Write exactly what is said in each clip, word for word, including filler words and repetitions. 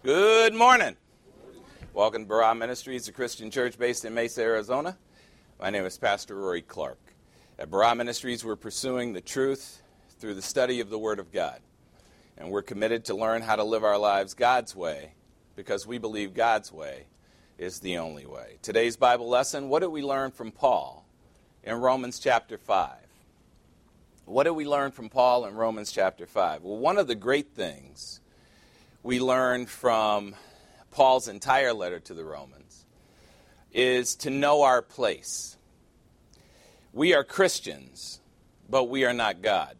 Good morning. Welcome to Barah Ministries, a Christian church based in Mesa, Arizona. My name is Pastor Rory Clark. At Barah Ministries, we're pursuing the truth through the study of the Word of God. And we're committed to learn how to live our lives God's way because we believe God's way is the only way. Today's Bible lesson, what did we learn from Paul in Romans chapter five? What did we learn from Paul in Romans chapter five? Well, one of the great things we learned from Paul's entire letter to the Romans is to know our place. We are Christians, but we are not God.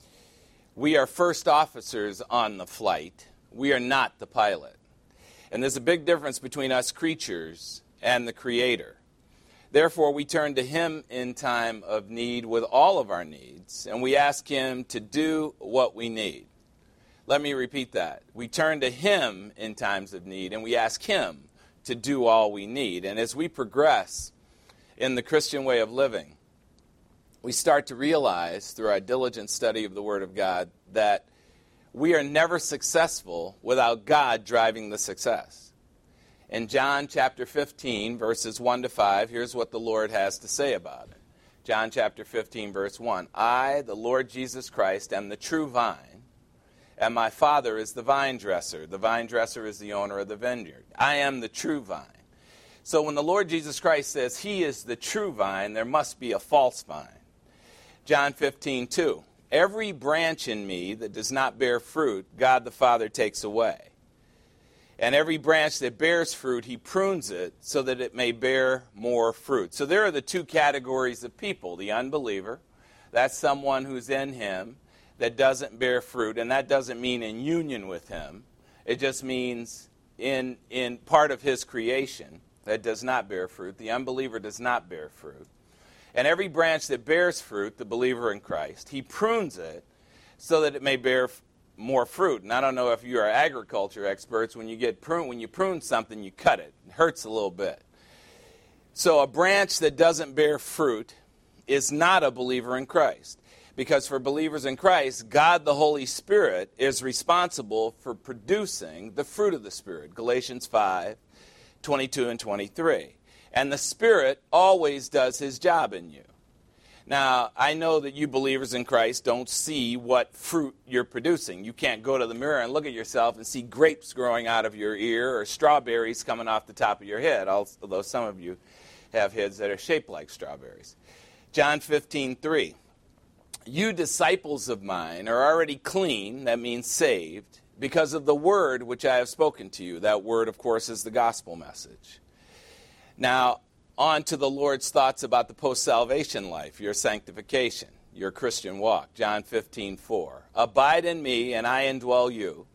We are first officers on the flight. We are not the pilot. And there's a big difference between us creatures and the Creator. Therefore, we turn to Him in time of need with all of our needs, and we ask Him to do what we need. Let me repeat that. We turn to Him in times of need, and we ask Him to do all we need. And as we progress in the Christian way of living, we start to realize through our diligent study of the Word of God that we are never successful without God driving the success. In John chapter fifteen, verses one to five, here's what the Lord has to say about it. John chapter fifteen, verse one, I, the Lord Jesus Christ, am the true vine, and my Father is the vine dresser. The vine dresser is the owner of the vineyard. I am the true vine. So when the Lord Jesus Christ says He is the true vine, there must be a false vine. John fifteen, two, every branch in me that does not bear fruit, God the Father takes away. And every branch that bears fruit, He prunes it so that it may bear more fruit. So there are the two categories of people. The unbeliever, that's someone who's in Him that doesn't bear fruit, and that doesn't mean in union with Him. It just means in, in part of His creation that does not bear fruit. The unbeliever does not bear fruit. And every branch that bears fruit, the believer in Christ, He prunes it so that it may bear more fruit. And I don't know if you are agriculture experts, when you get prune, when you prune something, you cut it. It hurts a little bit. So a branch that doesn't bear fruit is not a believer in Christ. Because for believers in Christ, God the Holy Spirit is responsible for producing the fruit of the Spirit. Galatians five, twenty-two and twenty-three. And the Spirit always does His job in you. Now, I know that you believers in Christ don't see what fruit you're producing. You can't go to the mirror and look at yourself and see grapes growing out of your ear or strawberries coming off the top of your head, although some of you have heads that are shaped like strawberries. John fifteen, three. You disciples of mine are already clean, that means saved, because of the word which I have spoken to you. That word, of course, is the gospel message. Now, on to the Lord's thoughts about the post-salvation life, your sanctification, your Christian walk. John fifteen, four. Abide in me, and I indwell you.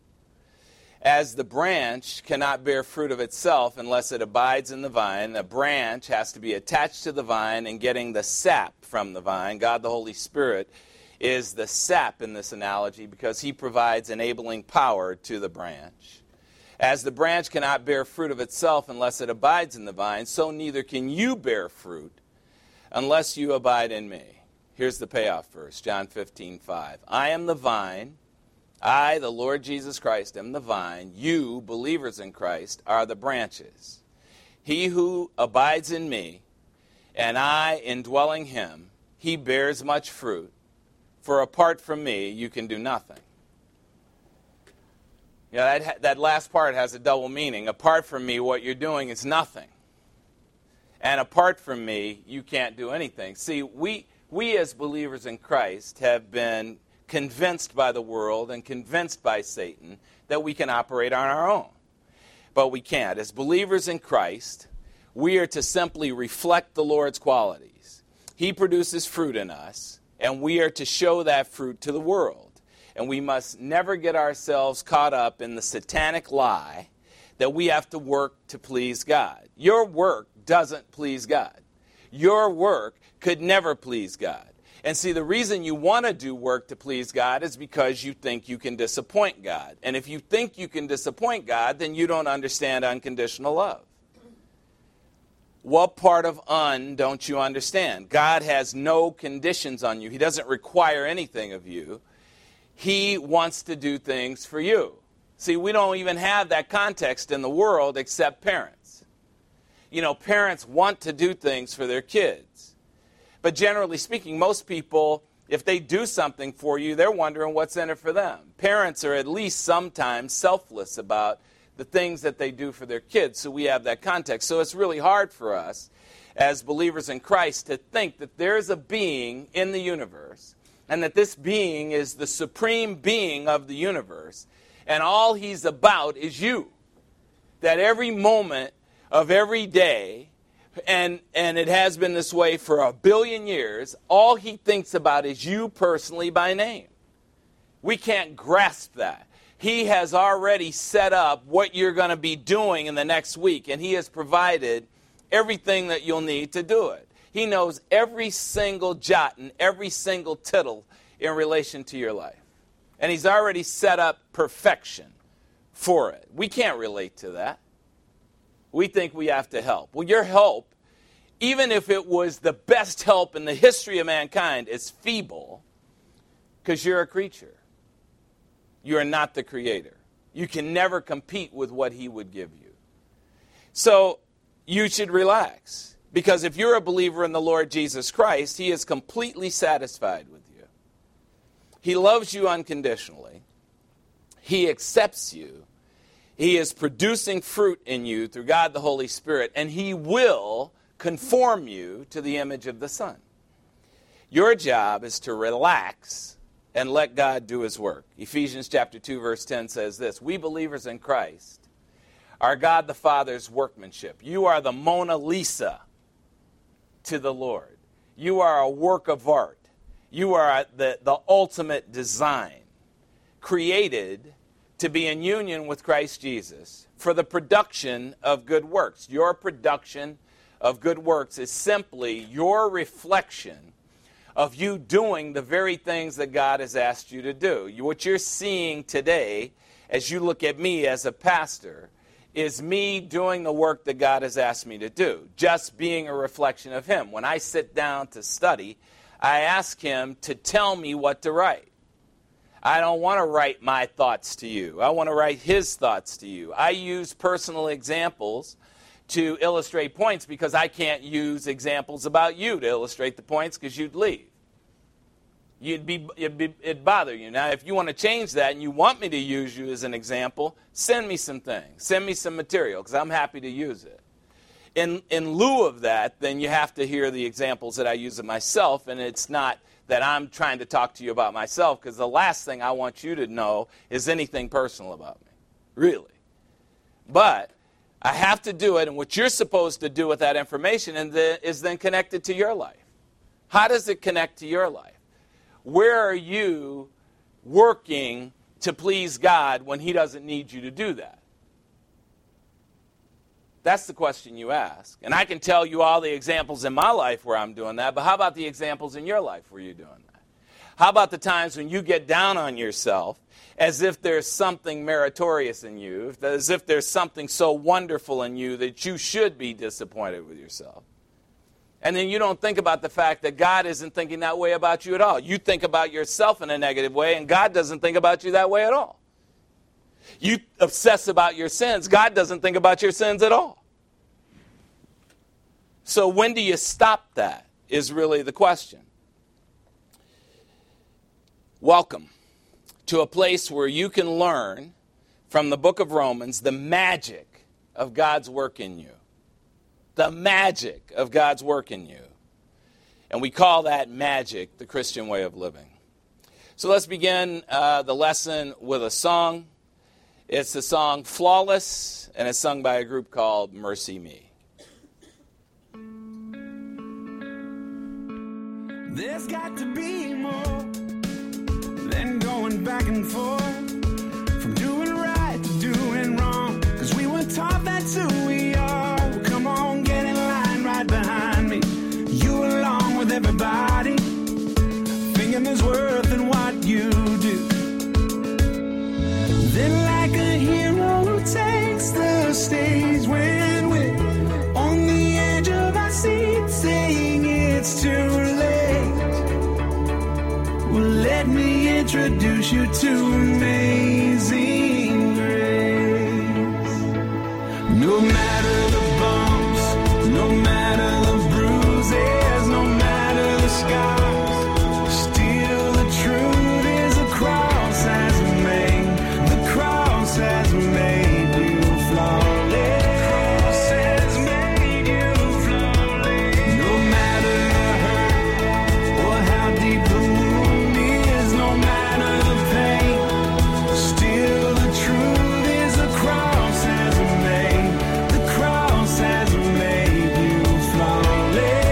As the branch cannot bear fruit of itself unless it abides in the vine, the branch has to be attached to the vine and getting the sap from the vine. God the Holy Spirit is the sap in this analogy because He provides enabling power to the branch. As the branch cannot bear fruit of itself unless it abides in the vine, so neither can you bear fruit unless you abide in me. Here's the payoff verse, John fifteen, five. I am the vine. I, the Lord Jesus Christ, am the vine. You, believers in Christ, are the branches. He who abides in me, and I indwelling Him, he bears much fruit. For apart from me, you can do nothing. Yeah, that, that last part has a double meaning. Apart from me, what you're doing is nothing. And apart from me, you can't do anything. See, we, we as believers in Christ have been convinced by the world and convinced by Satan that we can operate on our own. But we can't. As believers in Christ, we are to simply reflect the Lord's qualities. He produces fruit in us, and we are to show that fruit to the world. And we must never get ourselves caught up in the satanic lie that we have to work to please God. Your work doesn't please God. Your work could never please God. And see, the reason you want to do work to please God is because you think you can disappoint God. And if you think you can disappoint God, then you don't understand unconditional love. What part of un don't you understand? God has no conditions on you. He doesn't require anything of you. He wants to do things for you. See, we don't even have that context in the world except parents. You know, parents want to do things for their kids. But generally speaking, most people, if they do something for you, they're wondering what's in it for them. Parents are at least sometimes selfless about the things that they do for their kids, so we have that context. So it's really hard for us as believers in Christ to think that there's a being in the universe, and that this being is the supreme being of the universe, and all he's about is you. That every moment of every day, and, and it has been this way for a billion years, all he thinks about is you personally by name. We can't grasp that. He has already set up what you're going to be doing in the next week, and he has provided everything that you'll need to do it. He knows every single jot and every single tittle in relation to your life. And he's already set up perfection for it. We can't relate to that. We think we have to help. Well, your help, even if it was the best help in the history of mankind, is feeble because you're a creature. You are not the creator. You can never compete with what he would give you. So you should relax, because if you're a believer in the Lord Jesus Christ, he is completely satisfied with you. He loves you unconditionally. He accepts you. He is producing fruit in you through God the Holy Spirit, and he will conform you to the image of the Son. Your job is to relax and let God do his work. Ephesians chapter two, verse ten says this: we believers in Christ are God the Father's workmanship. You are the Mona Lisa to the Lord. You are a work of art. You are the, the ultimate design, created to be in union with Christ Jesus for the production of good works. Your production of good works is simply your reflection of you doing the very things that God has asked you to do. You, what you're seeing today, as you look at me as a pastor, is me doing the work that God has asked me to do, just being a reflection of him. When I sit down to study, I ask him to tell me what to write. I don't want to write my thoughts to you. I want to write his thoughts to you. I use personal examples to illustrate points because I can't use examples about you to illustrate the points because you'd leave. You'd be, it'd, be, it'd bother you. Now, if you want to change that and you want me to use you as an example, send me some things. Send me some material because I'm happy to use it. In, in lieu of that, then you have to hear the examples that I use of myself, and it's not that I'm trying to talk to you about myself, because the last thing I want you to know is anything personal about me, really. But I have to do it, and what you're supposed to do with that information is then connected to your life. How does it connect to your life? Where are you working to please God when he doesn't need you to do that? That's the question you ask. And I can tell you all the examples in my life where I'm doing that, but how about the examples in your life where you're doing that? How about the times when you get down on yourself as if there's something meritorious in you, as if there's something so wonderful in you that you should be disappointed with yourself? And then you don't think about the fact that God isn't thinking that way about you at all. You think about yourself in a negative way, and God doesn't think about you that way at all. You obsess about your sins. God doesn't think about your sins at all. So when do you stop that is really the question. Welcome to a place where you can learn from the book of Romans the magic of God's work in you. The magic of God's work in you. And we call that magic the Christian way of living. So let's begin uh, the lesson with a song. It's the song Flawless, and it's sung by a group called Mercy Me. There's got to be more than going back and forth, from doing right to doing wrong, because we were taught that's who we are. Well, come on, get in line right behind me. You along with everybody, thinking there's worth in what you do. Then like a hero who takes the stage when we're on the edge of our seat, saying it's too late. Well, let me introduce you to Amazing Grace. No matter the bumps, no matter the bruises, no matter the scars, still the truth is the cross has made, the cross has made you flawless. The cross has made you flawless. No matter the hurt or how deep the wound is, no matter the pain, still the truth is the cross has made, the cross has made you flawless.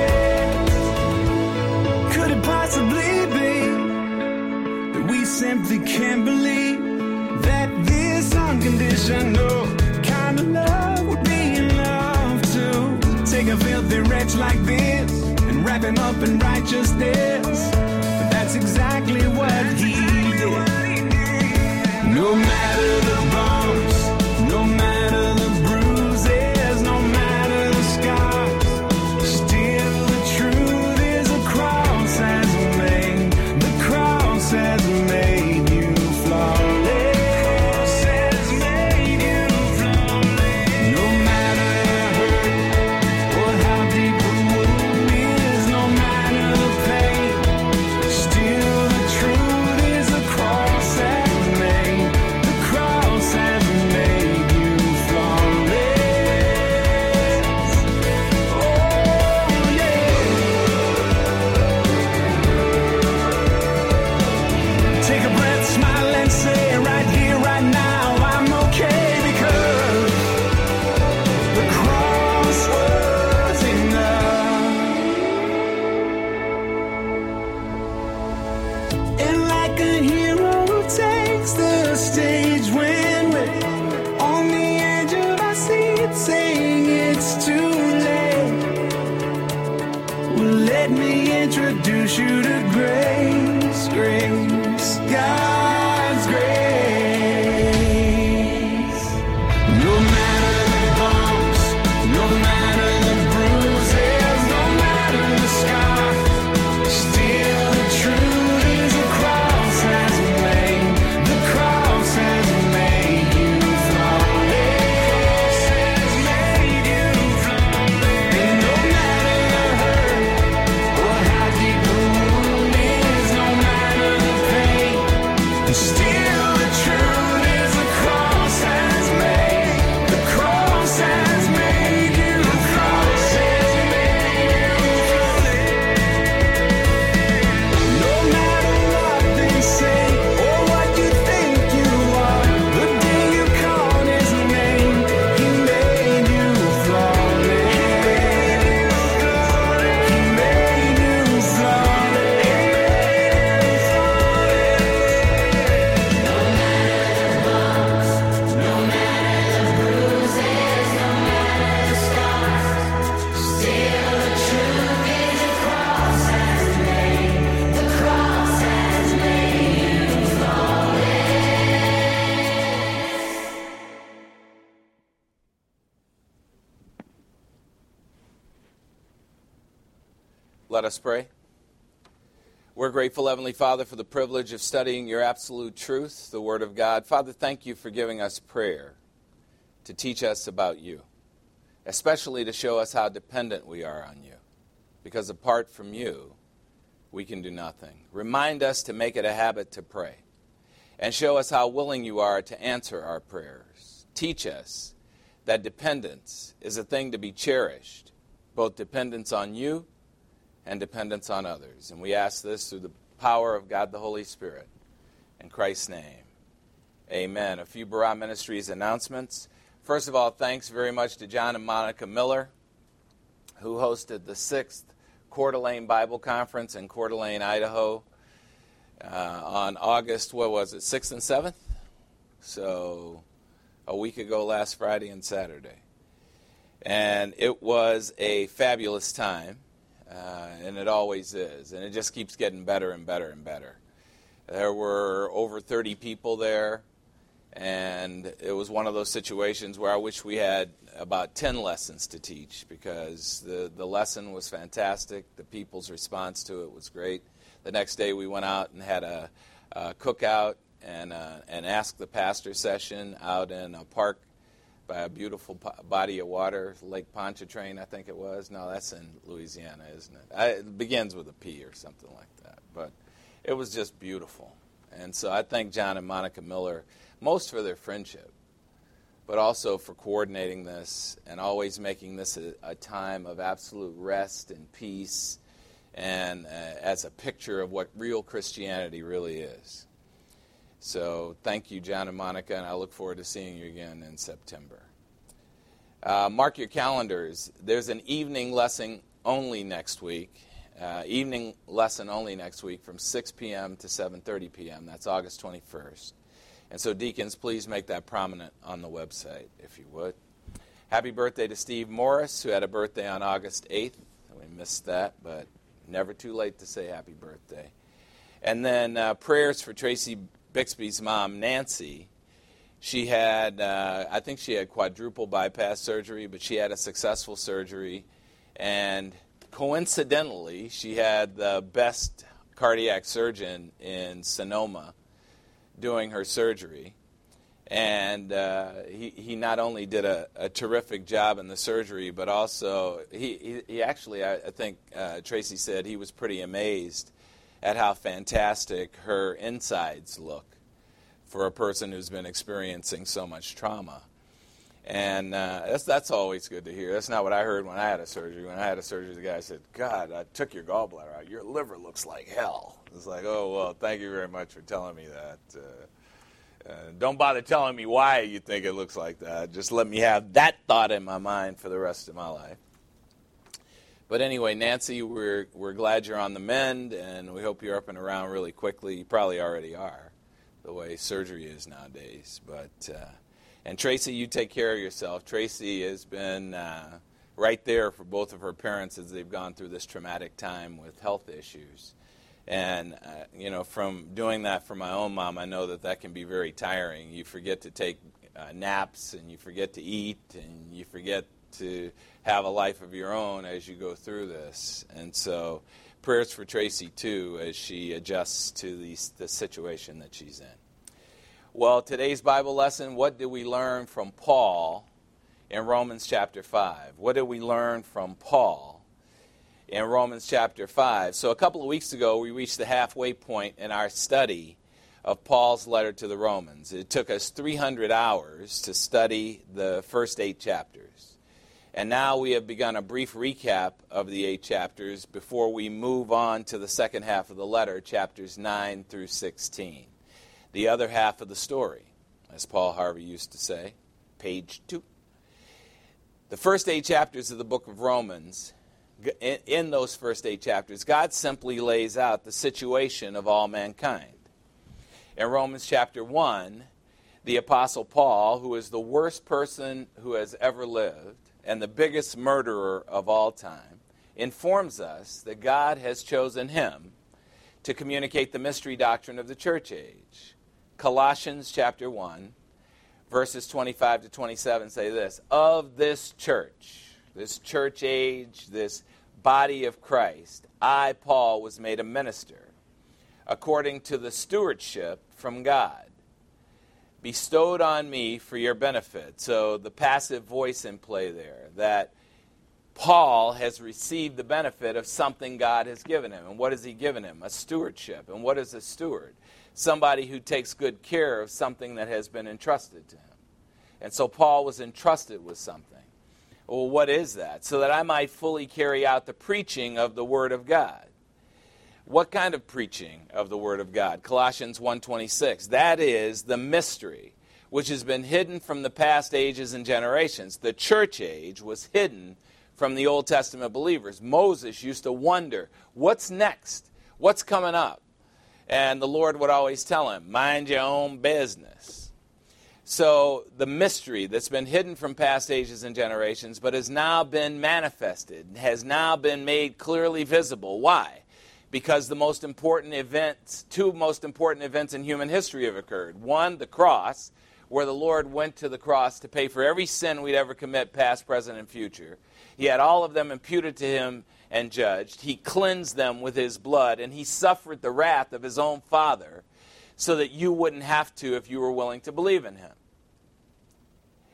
Could it possibly be that we simply can't believe that this unconditional kind of love would be enough to take a filthy wretch like this and wrap him up in righteousness? But that's exactly what he did. No matter the bumps, no matter the bruises, no matter the scars, still the truth is the cross has made, the cross has made you flawless. Has made you flawless. No matter the hurt or how deep the wound is, no matter the pain, still the truth is the cross has made, the cross has made you flawless. Oh yeah. Take a breath, smile and say right here, right now, I'm okay because the cross was enough. And like a hero who takes the stage when we're on the edge of our seat, saying it's too late. Well, let me introduce you to grace, grace, God's grace. No matter the bumps, no matter the bruises, no matter the scars, still the truth is the cross has made, the cross has made you flawless. Has made you flawless. And no matter the hurt or how deep the wound is, no matter the pain, still the truth is the cross has made, the cross has made you, the cross has made you flawless. No matter what they say or what you think you are, the day you called his name, he made you flawless. He made you flawless. Let us pray. We're grateful, Heavenly Father, for the privilege of studying your absolute truth, the Word of God. Father, thank you for giving us prayer to teach us about you, especially to show us how dependent we are on you, because apart from you, we can do nothing. Remind us to make it a habit to pray, and show us how willing you are to answer our prayers. Teach us that dependence is a thing to be cherished, both dependence on you and dependence on others. And we ask this through the power of God the Holy Spirit. In Christ's name, amen. A few Barah Ministries announcements. First of all, thanks very much to John and Monica Miller, who hosted the sixth Coeur d'Alene Bible Conference in Coeur d'Alene, Idaho, uh, on August, what was it, sixth and seventh? So a week ago last Friday and Saturday. And it was a fabulous time. Uh, and it always is, and it just keeps getting better and better and better. There were over thirty people there, and it was one of those situations where I wish we had about ten lessons to teach, because the, the lesson was fantastic. The people's response to it was great. The next day we went out and had a, a cookout and uh, an Ask the Pastor session out in a park by a beautiful po- body of water, Lake Pontchartrain, I think it was. No, that's in Louisiana, isn't it? I, it begins with a P or something like that. But it was just beautiful. And so I thank John and Monica Miller most for their friendship, but also for coordinating this and always making this a, a time of absolute rest and peace, and uh, as a picture of what real Christianity really is. So thank you, John and Monica, and I look forward to seeing you again in September. Uh, mark your calendars. There's an evening lesson only next week. Uh, evening lesson only next week from six p.m. to seven thirty p.m. That's August twenty-first. And so, deacons, please make that prominent on the website, if you would. Happy birthday to Steve Morris, who had a birthday on August eighth. We missed that, but never too late to say happy birthday. And then uh, prayers for Tracy Bixby's mom, Nancy. She had, uh, I think she had quadruple bypass surgery, but she had a successful surgery. And coincidentally, she had the best cardiac surgeon in Sonoma doing her surgery. And uh, he, he not only did a, a terrific job in the surgery, but also he, he, he actually, I, I think uh, Tracy said he was pretty amazed at how fantastic her insides look for a person who's been experiencing so much trauma. And uh, that's that's always good to hear. That's not what I heard when I had a surgery. When I had a surgery, the guy said, God, I took your gallbladder out. Your liver looks like hell. It's like, oh, well, thank you very much for telling me that. Uh, uh, don't bother telling me why you think it looks like that. Just let me have that thought in my mind for the rest of my life. But anyway, Nancy, we're we're glad you're on the mend, and we hope you're up and around really quickly. You probably already are, the way surgery is nowadays. But uh, and Tracy, you take care of yourself. Tracy has been uh, right there for both of her parents as they've gone through this traumatic time with health issues. And, uh, you know, from doing that for my own mom, I know that that can be very tiring. You forget to take uh, naps, and you forget to eat, and you forget to have a life of your own as you go through this. And so prayers for Tracy, too, as she adjusts to the, the situation that she's in. Well, today's Bible lesson, what did we learn from Paul in Romans chapter five? What did we learn from Paul in Romans chapter five? So a couple of weeks ago, we reached the halfway point in our study of Paul's letter to the Romans. It took us three hundred hours to study the first eight chapters. And now we have begun a brief recap of the eight chapters before we move on to the second half of the letter, chapters nine through sixteen. The other half of the story, as Paul Harvey used to say, page two. The first eight chapters of the book of Romans, in, in those first eight chapters, God simply lays out the situation of all mankind. In Romans chapter one, the Apostle Paul, who is the worst person who has ever lived and the biggest murderer of all time, informs us that God has chosen him to communicate the mystery doctrine of the church age. Colossians chapter one, verses twenty-five to twenty-seven say this: of this church, this church age, this body of Christ, I, Paul, was made a minister according to the stewardship from God, bestowed on me for your benefit. So the passive voice in play there, that Paul has received the benefit of something God has given him. And what has he given him? A stewardship. And what is a steward? Somebody who takes good care of something that has been entrusted to him. And so Paul was entrusted with something. Well, what is that? So that I might fully carry out the preaching of the Word of God. What kind of preaching of the Word of God? Colossians one twenty-six. That is the mystery which has been hidden from the past ages and generations. The church age was hidden from the Old Testament believers. Moses used to wonder, what's next? What's coming up? And the Lord would always tell him, mind your own business. So the mystery that's been hidden from past ages and generations, but has now been manifested, has now been made clearly visible. Why? Because the most important events, two most important events in human history have occurred. One, the cross, where the Lord went to the cross to pay for every sin we'd ever commit, past, present, and future. He had all of them imputed to him and judged. He cleansed them with his blood, and he suffered the wrath of his own Father so that you wouldn't have to if you were willing to believe in him.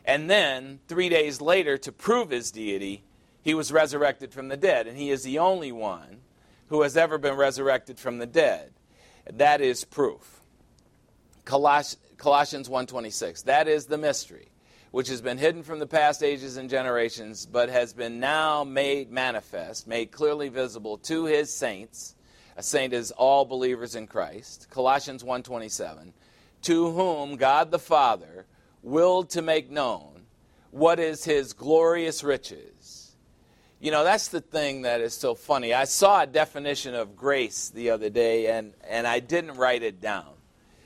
And then, three days later, to prove his deity, he was resurrected from the dead. And he is the only one who has ever been resurrected from the dead. That is proof. Coloss- Colossians one twenty-six. That is the mystery, which has been hidden from the past ages and generations, but has been now made manifest, made clearly visible to his saints. A saint is all believers in Christ. Colossians one twenty-seven. To whom God the Father willed to make known what is his glorious riches. You know, that's the thing that is so funny. I saw a definition of grace the other day, and, and I didn't write it down.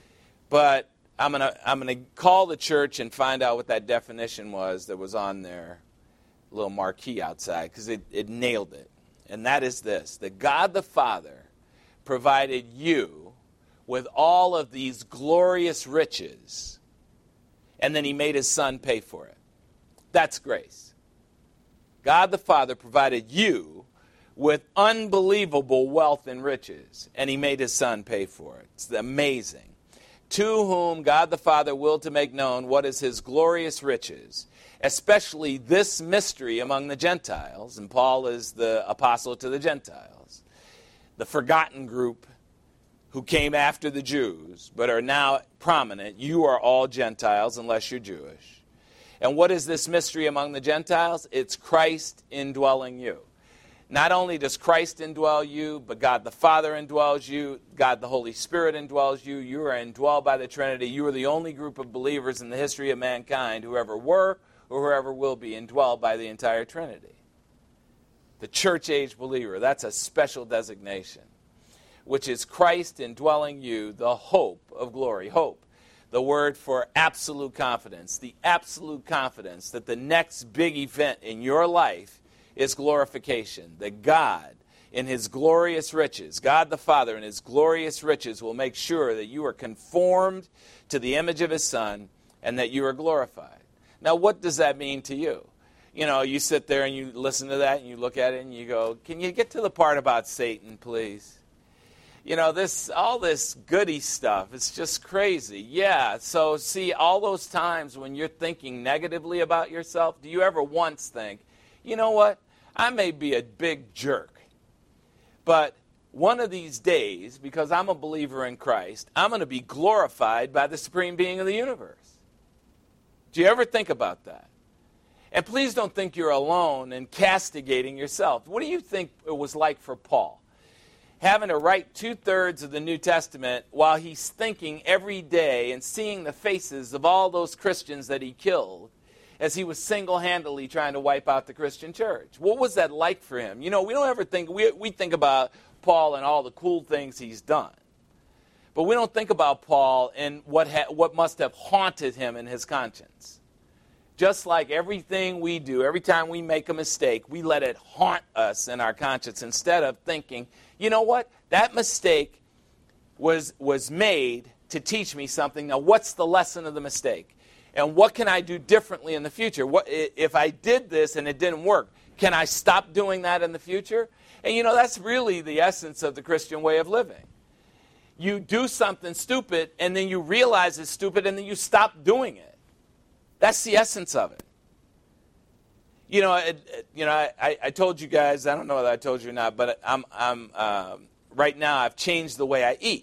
But I'm going to I'm gonna call the church and find out what that definition was that was on their little marquee outside, because it, it nailed it. And that is this: that God the Father provided you with all of these glorious riches, and then he made his son pay for it. That's grace. God the Father provided you with unbelievable wealth and riches, and he made his son pay for it. It's amazing. To whom God the Father willed to make known what is his glorious riches, especially this mystery among the Gentiles, and Paul is the apostle to the Gentiles, the forgotten group who came after the Jews, but are now prominent. You are all Gentiles unless you're Jewish. And what is this mystery among the Gentiles? It's Christ indwelling you. Not only does Christ indwell you, but God the Father indwells you, God the Holy Spirit indwells you. You are indwelled by the Trinity. You are the only group of believers in the history of mankind who ever were or whoever will be indwelled by the entire Trinity. The church-age believer, that's a special designation, which is Christ indwelling you, the hope of glory. Hope, the word for absolute confidence, the absolute confidence that the next big event in your life is glorification, that God in his glorious riches, God the Father in his glorious riches will make sure that you are conformed to the image of his Son and that you are glorified. Now, what does that mean to you? You know, you sit there and you listen to that and you look at it and you go, can you get to the part about Satan, please? You know, this all this goody stuff, it's just crazy. Yeah, so see, all those times when you're thinking negatively about yourself, do you ever once think, you know what? I may be a big jerk, but one of these days, because I'm a believer in Christ, I'm going to be glorified by the supreme being of the universe. Do you ever think about that? And please don't think you're alone in castigating yourself. What do you think it was like for Paul? Having to write two-thirds of the New Testament while he's thinking every day and seeing the faces of all those Christians that he killed, as he was single-handedly trying to wipe out the Christian church. What was that like for him? You know, we don't ever think, we, we think about Paul and all the cool things he's done. But we don't think about Paul and what, ha- what must have haunted him in his conscience. Just like everything we do, every time we make a mistake, we let it haunt us in our conscience instead of thinking, you know what, that mistake was, was made to teach me something. Now, what's the lesson of the mistake? And what can I do differently in the future? What, if I did this and it didn't work, can I stop doing that in the future? And you know, that's really the essence of the Christian way of living. You do something stupid, and then you realize it's stupid, and then you stop doing it. That's the essence of it. You know, it, it, you know, I, I told you guys, I don't know whether I told you or not, but I'm, I'm um, right now I've changed the way I eat.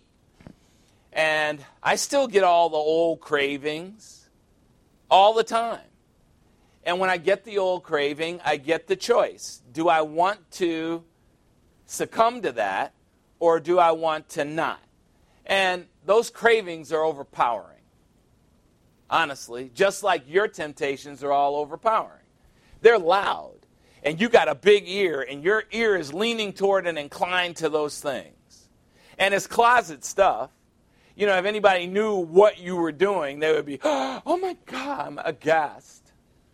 And I still get all the old cravings all the time. And when I get the old craving, I get the choice. Do I want to succumb to that, or do I want to not? And those cravings are overpowering. Honestly, just like your temptations are all overpowering. They're loud, and you got a big ear, and your ear is leaning toward and inclined to those things. And it's closet stuff. You know, if anybody knew what you were doing, they would be, oh my God, I'm aghast.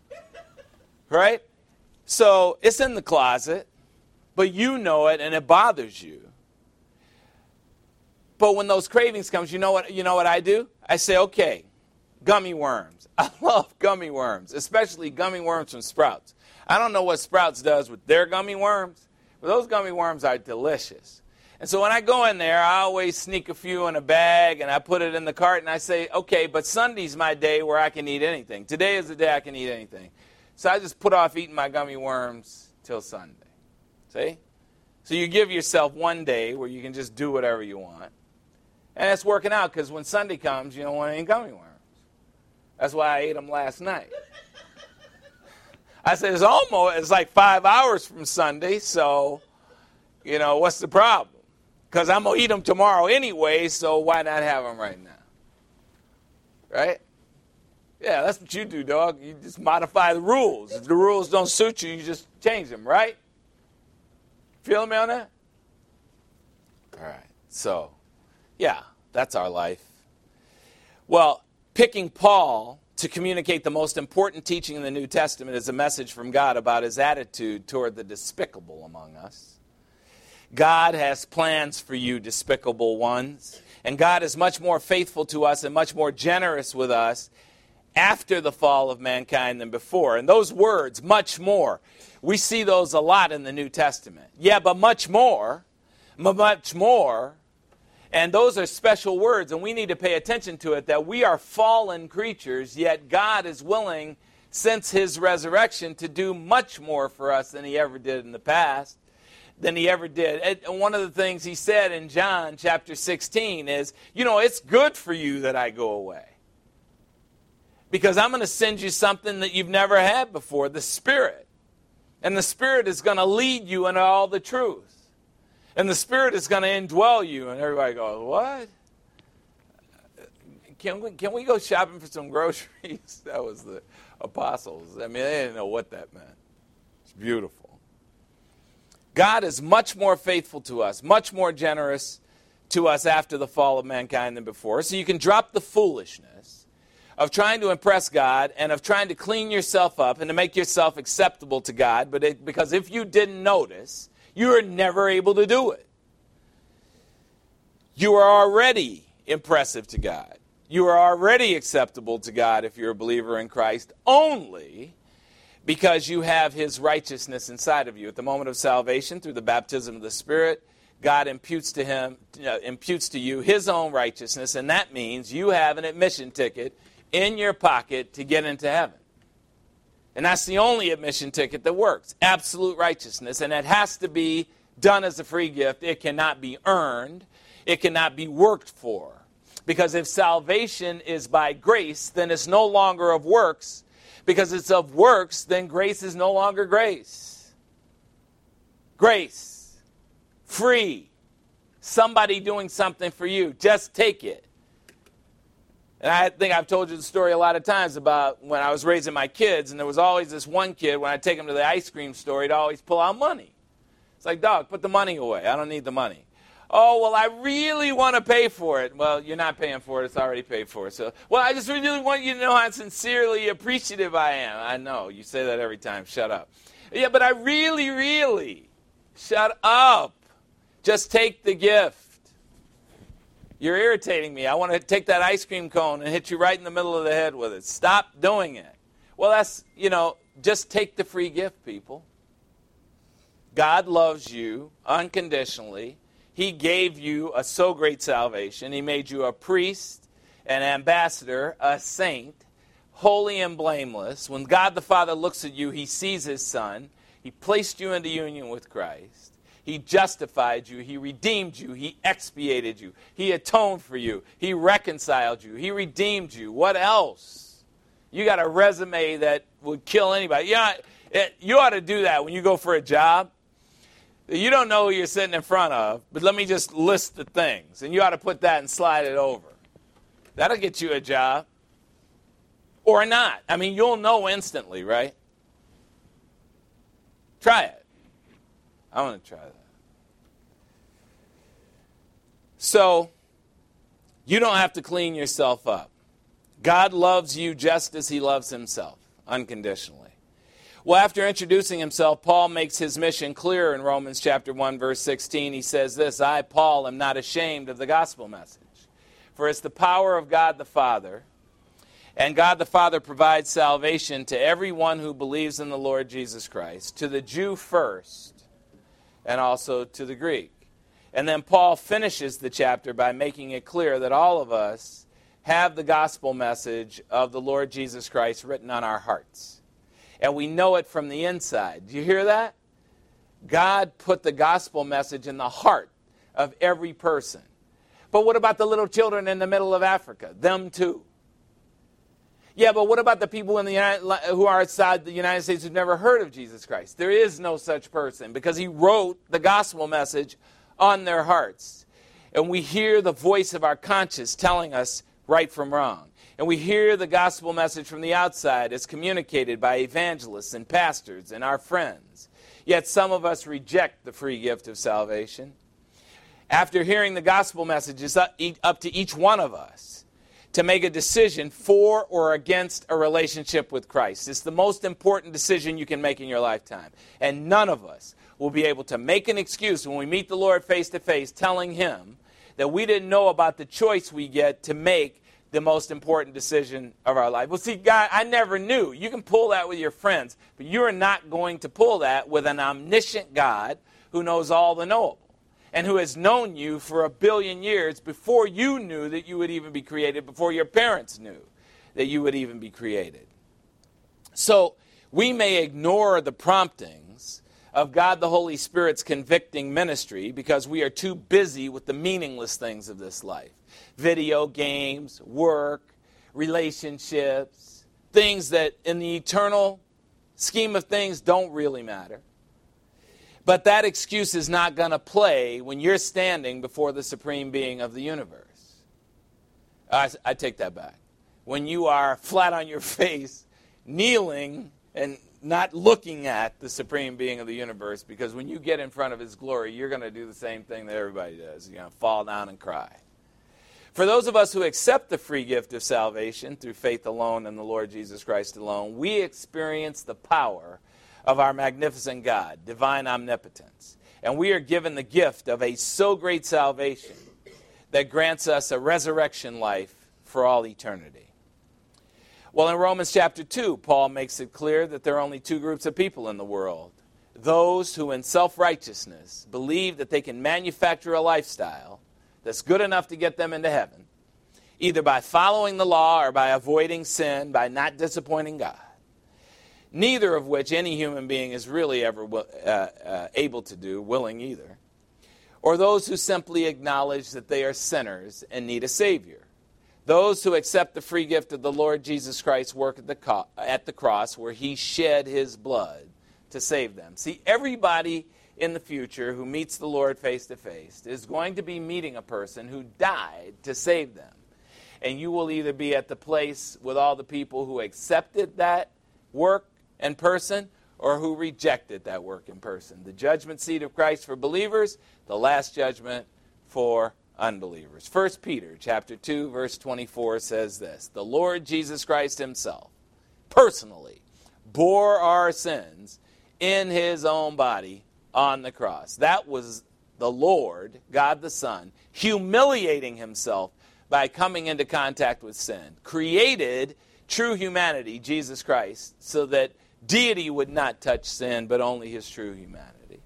Right? So it's in the closet, but you know it and it bothers you. But when those cravings comes, you know what, you know what I do? I say, okay, gummy worms. I love gummy worms, especially gummy worms from Sprouts. I don't know what Sprouts does with their gummy worms, but those gummy worms are delicious. And so when I go in there, I always sneak a few in a bag, and I put it in the cart, and I say, okay, but Sunday's my day where I can eat anything. Today is the day I can eat anything. So I just put off eating my gummy worms till Sunday. See? So you give yourself one day where you can just do whatever you want. And it's working out, because when Sunday comes, you don't want any gummy worms. That's why I ate them last night. I said, it's almost, it's like five hours from Sunday, so, you know, what's the problem? Because I'm going to eat them tomorrow anyway, so why not have them right now? Right? Yeah, that's what you do, dog. You just modify the rules. If the rules don't suit you, you just change them, right? Feel me on that? All right. So, yeah, that's our life. Well, picking Paul to communicate the most important teaching in the New Testament is a message from God about his attitude toward the despicable among us. God has plans for you, despicable ones. And God is much more faithful to us and much more generous with us after the fall of mankind than before. And those words, much more, we see those a lot in the New Testament. Yeah, but much more, much more. And those are special words, and we need to pay attention to it, that we are fallen creatures, yet God is willing, since his resurrection, to do much more for us than he ever did in the past. Than he ever did. And one of the things he said in John chapter sixteen is, you know, it's good for you that I go away. Because I'm going to send you something that you've never had before, the Spirit. And the Spirit is going to lead you into all the truth. And the Spirit is going to indwell you. And everybody goes, what? Can we, can we go shopping for some groceries? That was the apostles. I mean, they didn't know what that meant. It's beautiful. God is much more faithful to us, much more generous to us after the fall of mankind than before. So you can drop the foolishness of trying to impress God and of trying to clean yourself up and to make yourself acceptable to God, but it, because if you didn't notice, you are never able to do it. You are already impressive to God. You are already acceptable to God if you're a believer in Christ, only because you have his righteousness inside of you. At the moment of salvation, through the baptism of the Spirit, God imputes to him, uh, imputes to you his own righteousness, and that means you have an admission ticket in your pocket to get into heaven. And that's the only admission ticket that works, absolute righteousness, and it has to be done as a free gift. It cannot be earned. It cannot be worked for. Because if salvation is by grace, then it's no longer of works. Because it's of works, then grace is no longer grace. Grace. Free. Somebody doing something for you. Just take it. And I think I've told you the story a lot of times about when I was raising my kids, and there was always this one kid, when I'd take him to the ice cream store, he'd always pull out money. It's like, dog, put the money away. I don't need the money. Oh, well, I really want to pay for it. Well, you're not paying for it. It's already paid for. So, well, I just really want you to know how sincerely appreciative I am. I know. You say that every time. Shut up. Yeah, but I really, really. Shut up. Just take the gift. You're irritating me. I want to take that ice cream cone and hit you right in the middle of the head with it. Stop doing it. Well, that's, you know, just take the free gift, people. God loves you unconditionally. He gave you a so great salvation. He made you a priest, an ambassador, a saint, holy and blameless. When God the Father looks at you, he sees his Son. He placed you into union with Christ. He justified you. He redeemed you. He expiated you. He atoned for you. He reconciled you. He redeemed you. What else? You got a resume that would kill anybody. Yeah, you ought to do that when you go for a job. You don't know who you're sitting in front of, but let me just list the things. And you ought to put that and slide it over. That'll get you a job. Or not. I mean, you'll know instantly, right? Try it. I want to try that. So, you don't have to clean yourself up. God loves you just as he loves himself, unconditionally. Well, after introducing himself, Paul makes his mission clear in Romans chapter one, verse sixteen. He says this, I, Paul, am not ashamed of the gospel message, for it's the power of God the Father, and God the Father provides salvation to everyone who believes in the Lord Jesus Christ, to the Jew first, and also to the Greek. And then Paul finishes the chapter by making it clear that all of us have the gospel message of the Lord Jesus Christ written on our hearts. And we know it from the inside. Do you hear that? God put the gospel message in the heart of every person. But what about the little children in the middle of Africa? Them too. Yeah, but what about the people in the United, who are outside the United States who've never heard of Jesus Christ? There is no such person because he wrote the gospel message on their hearts. And we hear the voice of our conscience telling us right from wrong. And we hear the gospel message from the outside as communicated by evangelists and pastors and our friends. Yet some of us reject the free gift of salvation. After hearing the gospel message, it's up to each one of us to make a decision for or against a relationship with Christ. It's the most important decision you can make in your lifetime. And none of us will be able to make an excuse when we meet the Lord face to face telling him that we didn't know about the choice we get to make the most important decision of our life. Well, see, God, I never knew. You can pull that with your friends, but you're not going to pull that with an omniscient God who knows all the knowable and who has known you for a billion years before you knew that you would even be created, before your parents knew that you would even be created. So we may ignore the promptings of God the Holy Spirit's convicting ministry because we are too busy with the meaningless things of this life. Video games, work, relationships, things that in the eternal scheme of things don't really matter. But that excuse is not going to play when you're standing before the supreme being of the universe. I, I take that back. When you are flat on your face, kneeling and not looking at the supreme being of the universe, because when you get in front of his glory, you're going to do the same thing that everybody does. You're going to fall down and cry. For those of us who accept the free gift of salvation through faith alone in the Lord Jesus Christ alone, we experience the power of our magnificent God, divine omnipotence. And we are given the gift of a so great salvation that grants us a resurrection life for all eternity. Well, in Romans chapter two, Paul makes it clear that there are only two groups of people in the world. Those who in self-righteousness believe that they can manufacture a lifestyle that's good enough to get them into heaven, either by following the law or by avoiding sin, by not disappointing God. Neither of which any human being is really ever uh, uh, able to do, willing either. Or those who simply acknowledge that they are sinners and need a Savior. Those who accept the free gift of the Lord Jesus Christ's work at the, co- at the cross where he shed his blood to save them. See, everybody in the future who meets the Lord face to face is going to be meeting a person who died to save them. And you will either be at the place with all the people who accepted that work and person, or who rejected that work in person. The judgment seat of Christ for believers, the last judgment for unbelievers. First Peter chapter two, verse twenty-four says this: the Lord Jesus Christ himself personally bore our sins in his own body on the cross. That was the Lord, God the Son, humiliating himself by coming into contact with sin. Created true humanity, Jesus Christ, so that deity would not touch sin, but only his true humanity.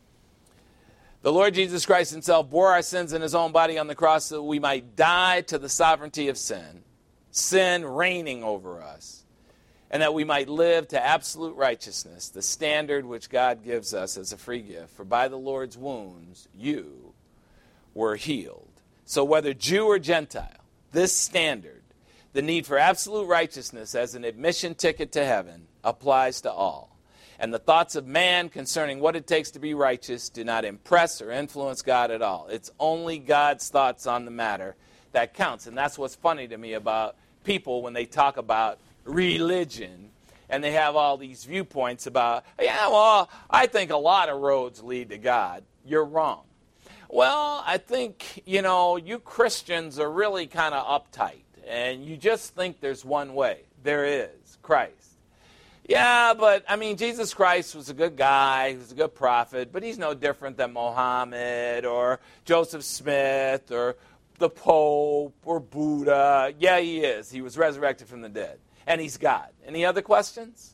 The Lord Jesus Christ himself bore our sins in his own body on the cross so we might die to the sovereignty of sin, sin reigning over us, and that we might live to absolute righteousness, the standard which God gives us as a free gift. For by the Lord's wounds you were healed. So whether Jew or Gentile, this standard, the need for absolute righteousness as an admission ticket to heaven, applies to all. And the thoughts of man concerning what it takes to be righteous do not impress or influence God at all. It's only God's thoughts on the matter that counts. And that's what's funny to me about people when they talk about religion and they have all these viewpoints about, yeah, well, I think a lot of roads lead to God. You're wrong. Well, I think, you know, you Christians are really kind of uptight and you just think there's one way. There is, Christ. Yeah, but, I mean, Jesus Christ was a good guy, he was a good prophet, but he's no different than Mohammed or Joseph Smith or the Pope or Buddha. Yeah, he is. He was resurrected from the dead, and he's God. Any other questions?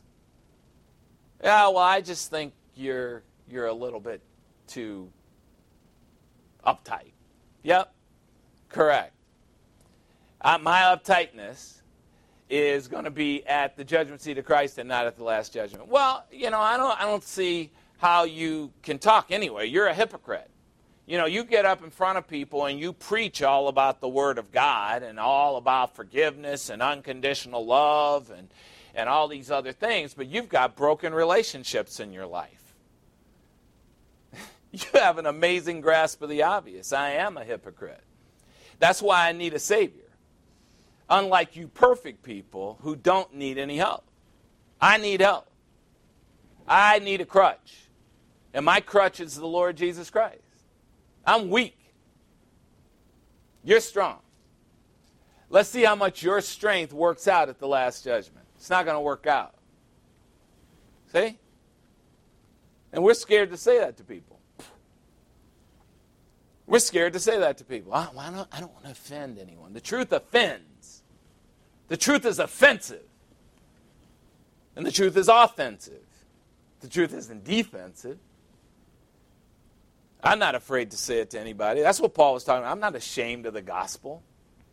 Yeah, well, I just think you're you're a little bit too uptight. Yep, correct. Uh, my uptightness is going to be at the judgment seat of Christ and not at the last judgment. Well, you know, I don't, I don't see how you can talk anyway. You're a hypocrite. You know, you get up in front of people and you preach all about the Word of God and all about forgiveness and unconditional love and, and all these other things, but you've got broken relationships in your life. You have an amazing grasp of the obvious. I am a hypocrite. That's why I need a Savior. Unlike you perfect people who don't need any help. I need help. I need a crutch. And my crutch is the Lord Jesus Christ. I'm weak. You're strong. Let's see how much your strength works out at the last judgment. It's not going to work out. See? And we're scared to say that to people. We're scared to say that to people. I, I, don't, I don't want to offend anyone. The truth offends. The truth is offensive. And the truth is offensive. The truth isn't defensive. I'm not afraid to say it to anybody. That's what Paul was talking about. I'm not ashamed of the gospel.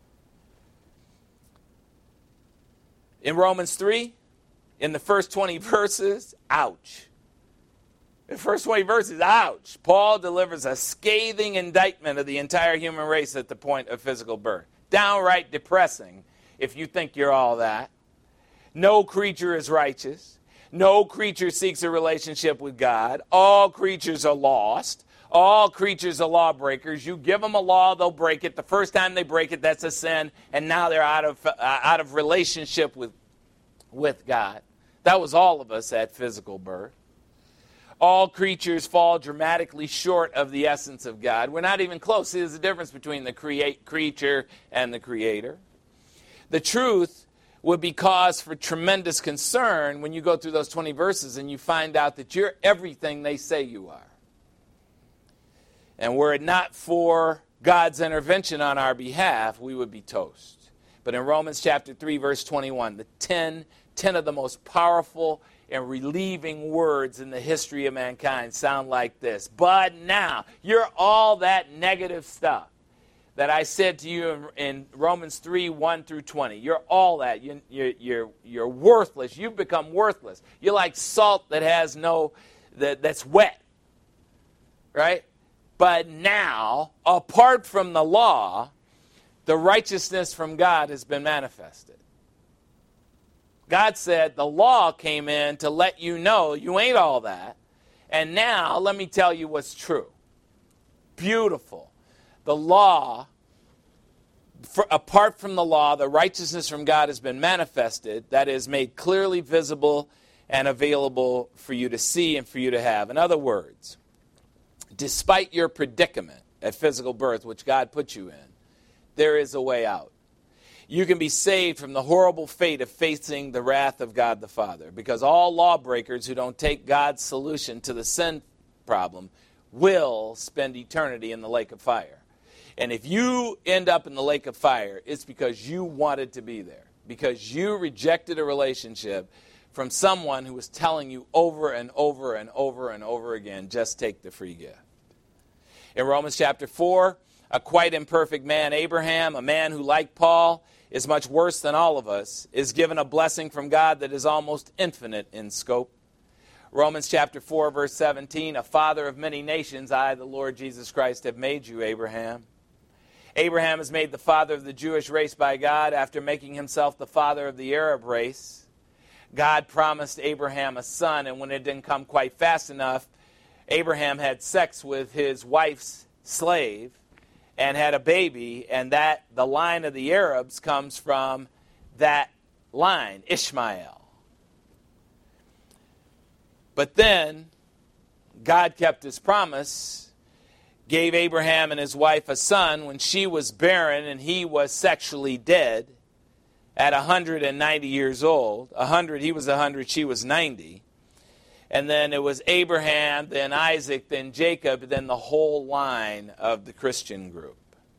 In Romans three, in the first twenty verses, ouch. In the first twenty verses, ouch. Paul delivers a scathing indictment of the entire human race at the point of physical birth. Downright depressing if you think you're all that. No creature is righteous. No creature seeks a relationship with God. All creatures are lost. All creatures are lawbreakers. You give them a law, they'll break it. The first time they break it, that's a sin, and now they're out of uh, out of relationship with, with God. That was all of us at physical birth. All creatures fall dramatically short of the essence of God. We're not even close. See, there's a difference between the create, creature and the Creator. The truth would be cause for tremendous concern when you go through those twenty verses and you find out that you're everything they say you are. And were it not for God's intervention on our behalf, we would be toast. But in Romans chapter three, verse twenty-one, the ten, ten of the most powerful and relieving words in the history of mankind sound like this. But now, you're all that negative stuff that I said to you in, in Romans three, one through twenty. You're all that. You, you're, you're, you're worthless. You've become worthless. You're like salt that has no, that, that's wet. Right? But now, apart from the law, the righteousness from God has been manifested. God said the law came in to let you know you ain't all that. And now, let me tell you what's true. Beautiful. The law, for, apart from the law, the righteousness from God has been manifested. That is made clearly visible and available for you to see and for you to have. In other words, despite your predicament at physical birth, which God put you in, there is a way out. You can be saved from the horrible fate of facing the wrath of God the Father, because all lawbreakers who don't take God's solution to the sin problem will spend eternity in the lake of fire. And if you end up in the lake of fire, it's because you wanted to be there, because you rejected a relationship from someone who was telling you over and over and over and over again, just take the free gift. In Romans chapter four, a quite imperfect man, Abraham, a man who, like Paul, is much worse than all of us, is given a blessing from God that is almost infinite in scope. Romans chapter four, verse seventeen, a father of many nations, I, the Lord Jesus Christ, have made you, Abraham. Abraham is made the father of the Jewish race by God after making himself the father of the Arab race. God promised Abraham a son, and when it didn't come quite fast enough, Abraham had sex with his wife's slave and had a baby, and that the line of the Arabs comes from that line, Ishmael. But then God kept his promise, gave Abraham and his wife a son when she was barren and he was sexually dead at one hundred ninety years old. one hundred, he was one hundred, she was ninety. And then it was Abraham, then Isaac, then Jacob, then the whole line of the Christian group.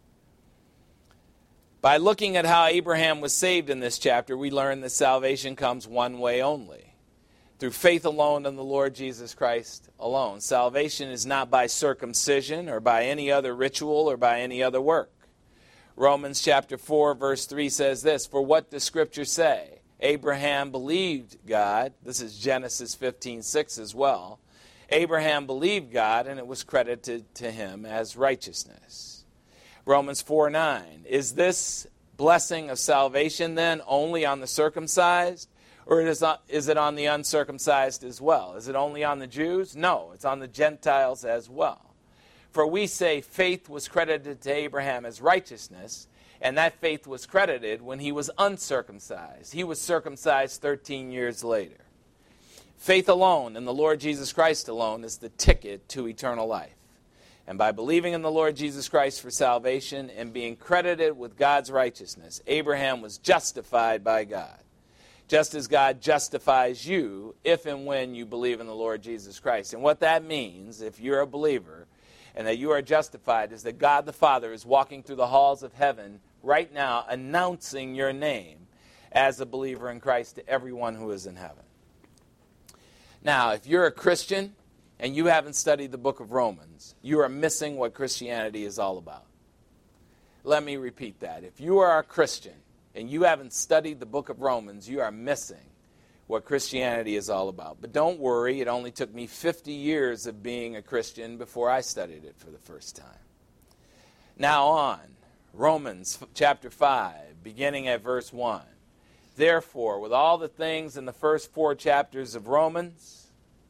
By looking at how Abraham was saved in this chapter, we learn that salvation comes one way only, through faith alone in the Lord Jesus Christ alone. Salvation is not by circumcision or by any other ritual or by any other work. Romans chapter four, verse three says this, "For what does Scripture say? Abraham believed God." This is Genesis fifteen six as well. "Abraham believed God, and it was credited to him as righteousness." Romans four nine, "Is this blessing of salvation then only on the circumcised, or is it on the uncircumcised as well? Is it only on the Jews? No, it's on the Gentiles as well. For we say faith was credited to Abraham as righteousness, and that faith was credited when he was uncircumcised. He was circumcised thirteen years later." Faith alone in the Lord Jesus Christ alone is the ticket to eternal life. And by believing in the Lord Jesus Christ for salvation and being credited with God's righteousness, Abraham was justified by God. Just as God justifies you if and when you believe in the Lord Jesus Christ. And what that means, if you're a believer and that you are justified, is that God the Father is walking through the halls of heaven right now announcing your name as a believer in Christ to everyone who is in heaven. Now, if you're a Christian and you haven't studied the book of Romans, you are missing what Christianity is all about. Let me repeat that. If you are a Christian and you haven't studied the book of Romans, you are missing what Christianity is all about. But don't worry, it only took me fifty years of being a Christian before I studied it for the first time. Now on, Romans chapter five, beginning at verse one. "Therefore, with all the things in the first four chapters of Romans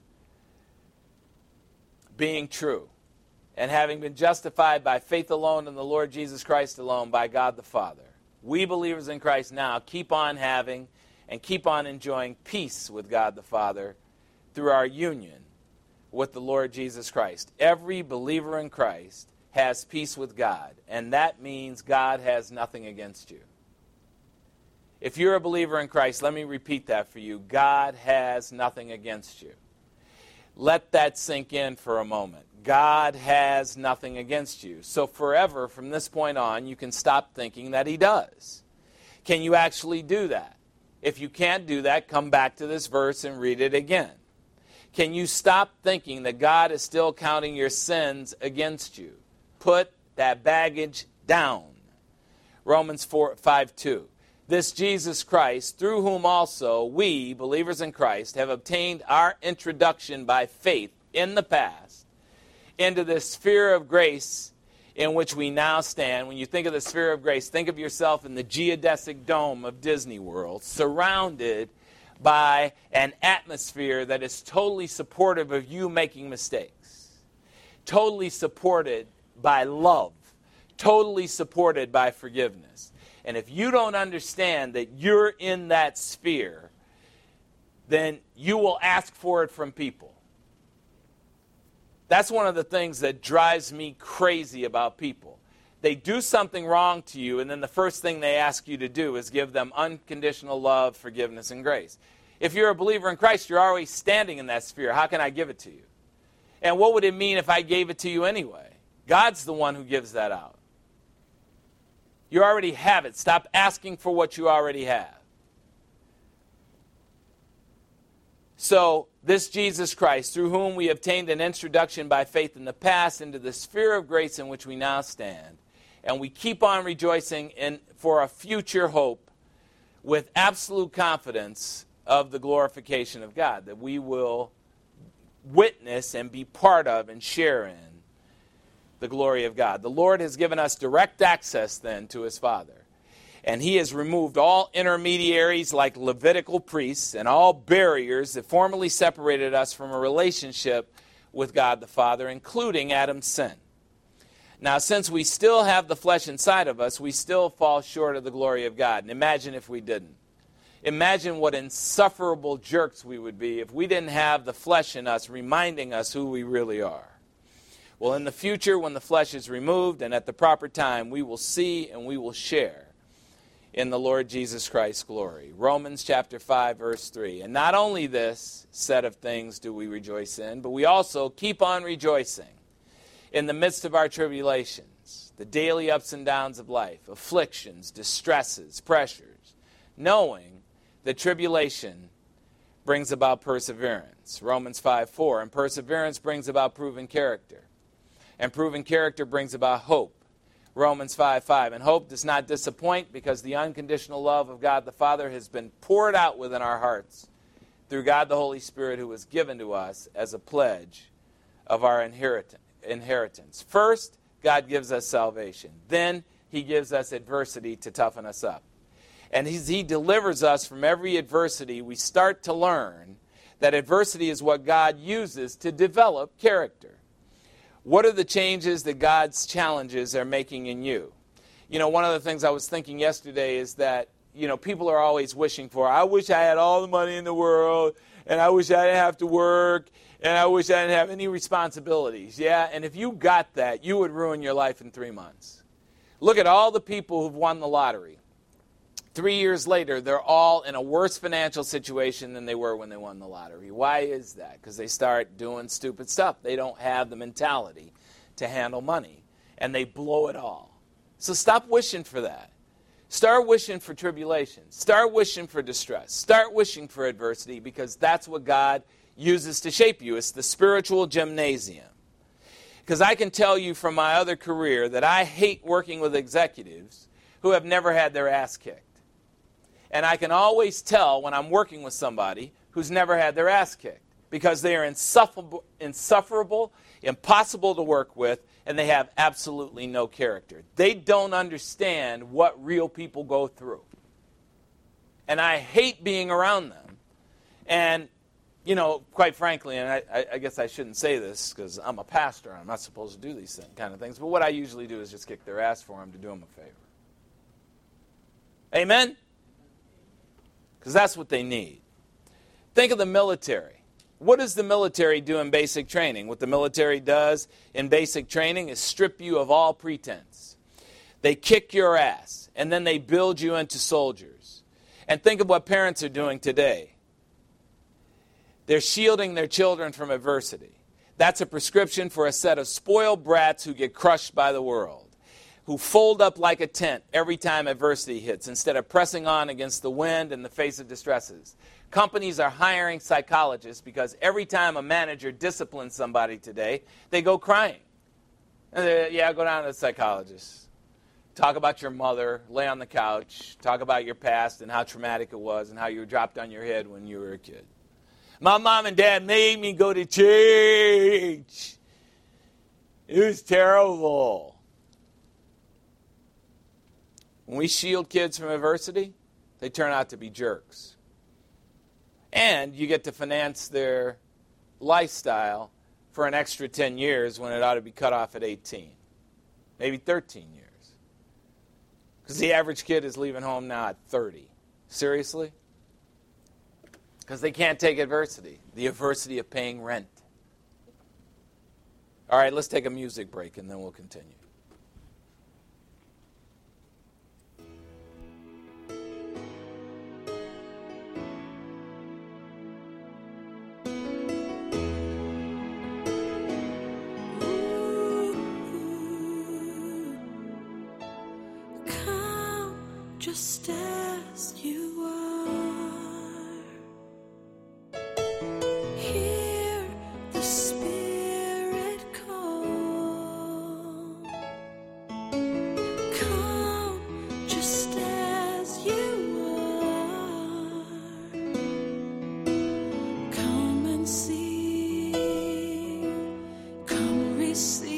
being true, and having been justified by faith alone in the Lord Jesus Christ alone by God the Father, we believers in Christ now keep on having and keep on enjoying peace with God the Father through our union with the Lord Jesus Christ." Every believer in Christ has peace with God, and that means God has nothing against you. If you're a believer in Christ, let me repeat that for you. God has nothing against you. Let that sink in for a moment. God has nothing against you. So forever, from this point on, you can stop thinking that he does. Can you actually do that? If you can't do that, come back to this verse and read it again. Can you stop thinking that God is still counting your sins against you? Put that baggage down. Romans five two. "This Jesus Christ, through whom also we, believers in Christ, have obtained our introduction by faith in the past into the sphere of grace in which we now stand." When you think of the sphere of grace, think of yourself in the geodesic dome of Disney World, surrounded by an atmosphere that is totally supportive of you making mistakes, totally supported by love, totally supported by forgiveness. And if you don't understand that you're in that sphere, then you will ask for it from people. That's one of the things that drives me crazy about people. They do something wrong to you, and then the first thing they ask you to do is give them unconditional love, forgiveness, and grace. If you're a believer in Christ, you're already standing in that sphere. How can I give it to you? And what would it mean if I gave it to you anyway? God's the one who gives that out. You already have it. Stop asking for what you already have. So, this Jesus Christ, through whom we obtained an introduction by faith in the past into the sphere of grace in which we now stand, and we keep on rejoicing in for a future hope with absolute confidence of the glorification of God, that we will witness and be part of and share in the glory of God. The Lord has given us direct access then to his Father. And he has removed all intermediaries like Levitical priests and all barriers that formerly separated us from a relationship with God the Father, including Adam's sin. Now, since we still have the flesh inside of us, we still fall short of the glory of God. And imagine if we didn't. Imagine what insufferable jerks we would be if we didn't have the flesh in us reminding us who we really are. Well, in the future, when the flesh is removed and at the proper time, we will see and we will share in the Lord Jesus Christ's glory. Romans chapter five, verse three. "And not only this set of things do we rejoice in, but we also keep on rejoicing in the midst of our tribulations, the daily ups and downs of life, afflictions, distresses, pressures, knowing that tribulation brings about perseverance. Romans five four. And perseverance brings about proven character. And proven character brings about hope. Romans five five. And hope does not disappoint because the unconditional love of God the Father has been poured out within our hearts through God the Holy Spirit, who was given to us as a pledge of our inheritance. First, God gives us salvation. Then he gives us adversity to toughen us up. And as he delivers us from every adversity, we start to learn that adversity is what God uses to develop character. What are the changes that God's challenges are making in you? You know, one of the things I was thinking yesterday is that, you know, people are always wishing for, I wish I had all the money in the world, and I wish I didn't have to work, and I wish I didn't have any responsibilities. Yeah, and if you got that, you would ruin your life in three months. Look at all the people who've won the lottery. Three years later, they're all in a worse financial situation than they were when they won the lottery. Why is that? Because they start doing stupid stuff. They don't have the mentality to handle money, and they blow it all. So stop wishing for that. Start wishing for tribulation. Start wishing for distress. Start wishing for adversity, because that's what God uses to shape you. It's the spiritual gymnasium. Because I can tell you from my other career that I hate working with executives who have never had their ass kicked. And I can always tell when I'm working with somebody who's never had their ass kicked, because they are insufferable, insufferable, impossible to work with, and they have absolutely no character. They don't understand what real people go through. And I hate being around them. And, you know, quite frankly, and I, I guess I shouldn't say this because I'm a pastor and I'm not supposed to do these kind of things, but what I usually do is just kick their ass for them to do them a favor. Amen? Because that's what they need. Think of the military. What does the military do in basic training? What the military does in basic training is strip you of all pretense. They kick your ass, and then they build you into soldiers. And think of what parents are doing today. They're shielding their children from adversity. That's a prescription for a set of spoiled brats who get crushed by the world, who fold up like a tent every time adversity hits instead of pressing on against the wind in the face of distresses. Companies are hiring psychologists because every time a manager disciplines somebody today, they go crying. And they, yeah, go down to the psychologist. Talk about your mother, lay on the couch, talk about your past and how traumatic it was and how you were dropped on your head when you were a kid. My mom and dad made me go to church. It was terrible. When we shield kids from adversity, they turn out to be jerks. And you get to finance their lifestyle for an extra ten years when it ought to be cut off at eighteen, maybe thirteen years. Because the average kid is leaving home now at thirty. Seriously? Because they can't take adversity, the adversity of paying rent. All right, let's take a music break and then we'll continue. Just as you are, hear the Spirit call. Come just as you are. Come and see. Come receive.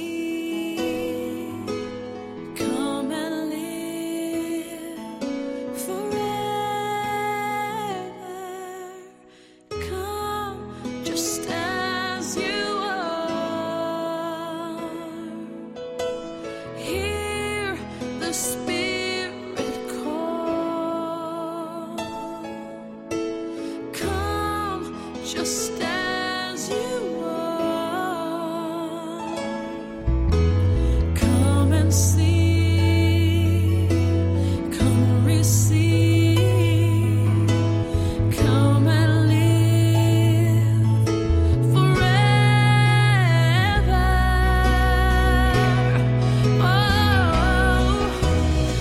Just as you are, come and see, come receive, come and live forever. Oh,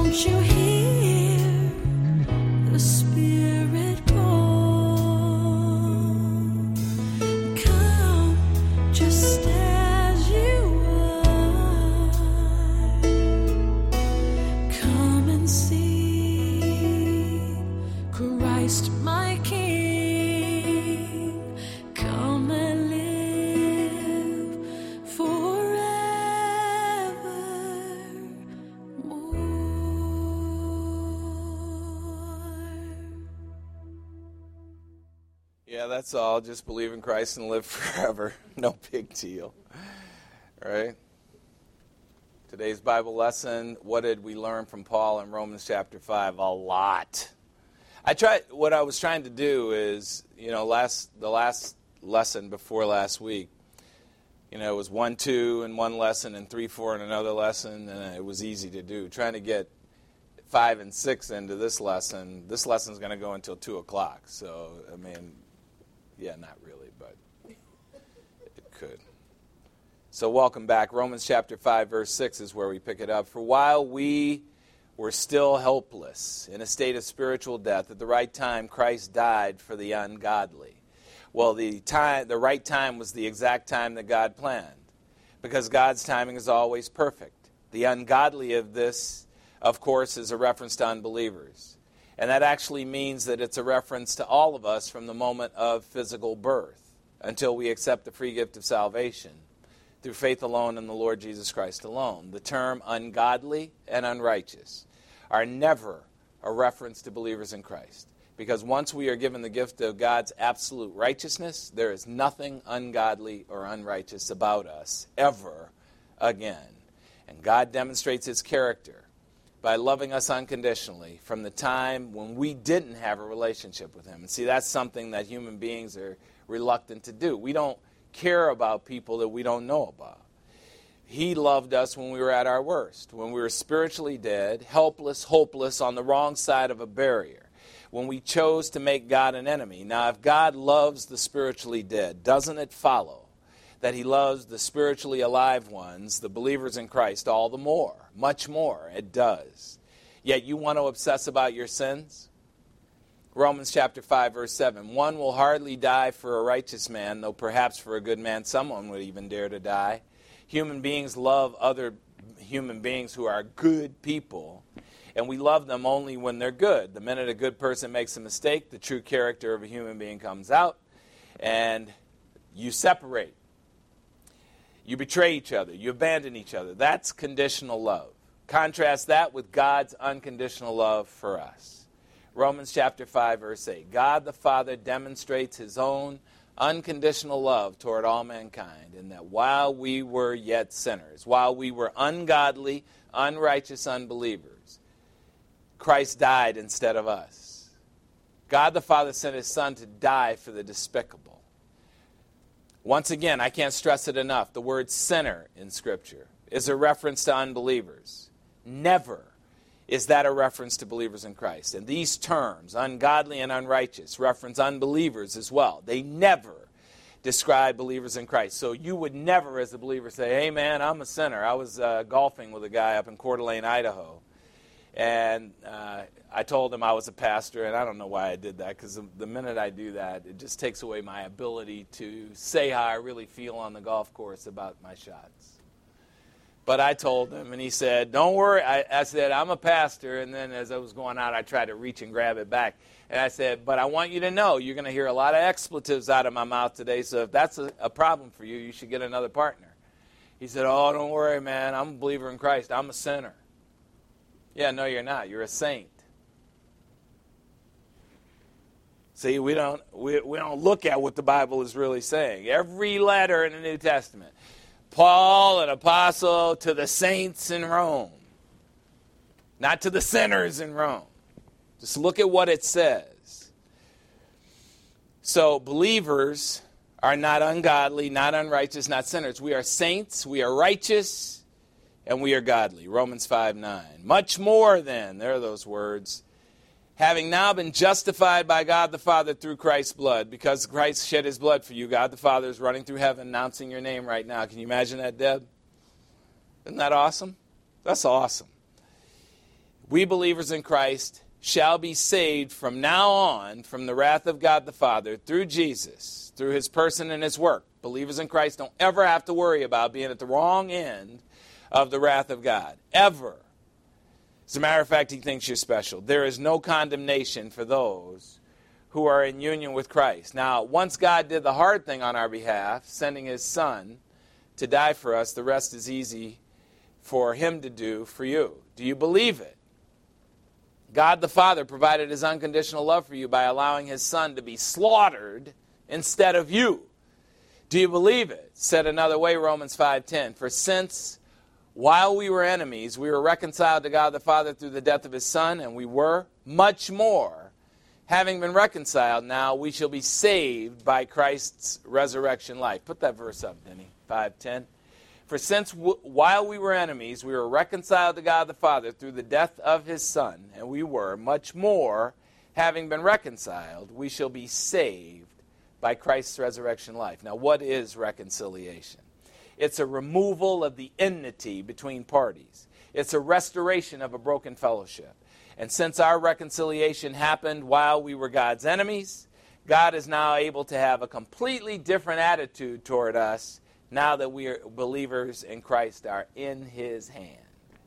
Don't you hear the Spirit call? Come just as you are. Come and see Christ my King. Come and live forevermore. Yeah, that's all. Just believe in Christ and live forever. No big deal. All right? Today's Bible lesson, what did we learn from Paul in Romans chapter five? A lot. I tried, what I was trying to do is, you know, last the last lesson before last week, you know, it was one, two in one lesson and three, four in another lesson, and it was easy to do. Trying to get five and six into this lesson, this lesson's going to go until two o'clock. So, I mean, yeah, not really, but it could. So welcome back. Romans chapter five, verse six is where we pick it up. For while we were still helpless, in a state of spiritual death, at the right time Christ died for the ungodly. Well, the time, the right time was the exact time that God planned, because God's timing is always perfect. The ungodly of this, of course, is a reference to unbelievers. And that actually means that it's a reference to all of us from the moment of physical birth until we accept the free gift of salvation through faith alone in the Lord Jesus Christ alone. The term ungodly and unrighteous are never a reference to believers in Christ, because once we are given the gift of God's absolute righteousness, there is nothing ungodly or unrighteous about us ever again. And God demonstrates his character by loving us unconditionally from the time when we didn't have a relationship with him. And see, that's something that human beings are reluctant to do. We don't care about people that we don't know about. He loved us when we were at our worst, when we were spiritually dead, helpless, hopeless, on the wrong side of a barrier, when we chose to make God an enemy. Now, if God loves the spiritually dead, doesn't it follow that he loves the spiritually alive ones, the believers in Christ, all the more? Much more, it does. Yet you want to obsess about your sins? Romans chapter five, verse seven. One will hardly die for a righteous man, though perhaps for a good man someone would even dare to die. Human beings love other human beings who are good people, and we love them only when they're good. The minute a good person makes a mistake, the true character of a human being comes out, and you separate. You betray each other. You abandon each other. That's conditional love. Contrast that with God's unconditional love for us. Romans chapter five, verse eight. God the Father demonstrates his own unconditional love toward all mankind, in that while we were yet sinners, while we were ungodly, unrighteous unbelievers, Christ died instead of us. God the Father sent his Son to die for the despicable. Once again, I can't stress it enough, the word sinner in Scripture is a reference to unbelievers. Never is that a reference to believers in Christ. And these terms, ungodly and unrighteous, reference unbelievers as well. They never describe believers in Christ. So you would never, as a believer, say, hey man, I'm a sinner. I was uh, golfing with a guy up in Coeur d'Alene, Idaho. And uh, I told him I was a pastor, and I don't know why I did that, because the, the minute I do that, it just takes away my ability to say how I really feel on the golf course about my shots. But I told him, and he said, don't worry. I, I said, I'm a pastor, and then as I was going out, I tried to reach and grab it back. And I said, but I want you to know you're going to hear a lot of expletives out of my mouth today, so if that's a, a problem for you, you should get another partner. He said, oh, don't worry, man. I'm a believer in Christ. I'm a sinner. Yeah, no, you're not. You're a saint. See, we don't we, we don't look at what the Bible is really saying. Every letter in the New Testament, Paul, an apostle to the saints in Rome, not to the sinners in Rome. Just look at what it says. So believers are not ungodly, not unrighteous, not sinners. We are saints, we are righteous, and we are godly. Romans five nine. Much more then, there are those words, having now been justified by God the Father through Christ's blood, because Christ shed his blood for you, God the Father is running through heaven announcing your name right now. Can you imagine that, Deb? Isn't that awesome? That's awesome. we believers in Christ shall be saved from now on from the wrath of God the Father through Jesus, through his person and his work. Believers in Christ don't ever have to worry about being at the wrong end of the wrath of God, ever. As a matter of fact, he thinks you're special. There is no condemnation for those who are in union with Christ. Now, once God did the hard thing on our behalf, sending his Son to die for us, the rest is easy for him to do for you. Do you believe it? God the Father provided his unconditional love for you by allowing his Son to be slaughtered instead of you. Do you believe it? Said another way, Romans five ten. For since while we were enemies, we were reconciled to God the Father through the death of his Son, and we were much more, having been reconciled, now we shall be saved by Christ's resurrection life. Put that verse up, Denny. five ten. For since w- while we were enemies, we were reconciled to God the Father through the death of his Son, and we were much more, having been reconciled, we shall be saved by Christ's resurrection life. Now, what is reconciliation? It's a removal of the enmity between parties. It's a restoration of a broken fellowship. And since our reconciliation happened while we were God's enemies, God is now able to have a completely different attitude toward us now that we are believers in Christ are in his hand.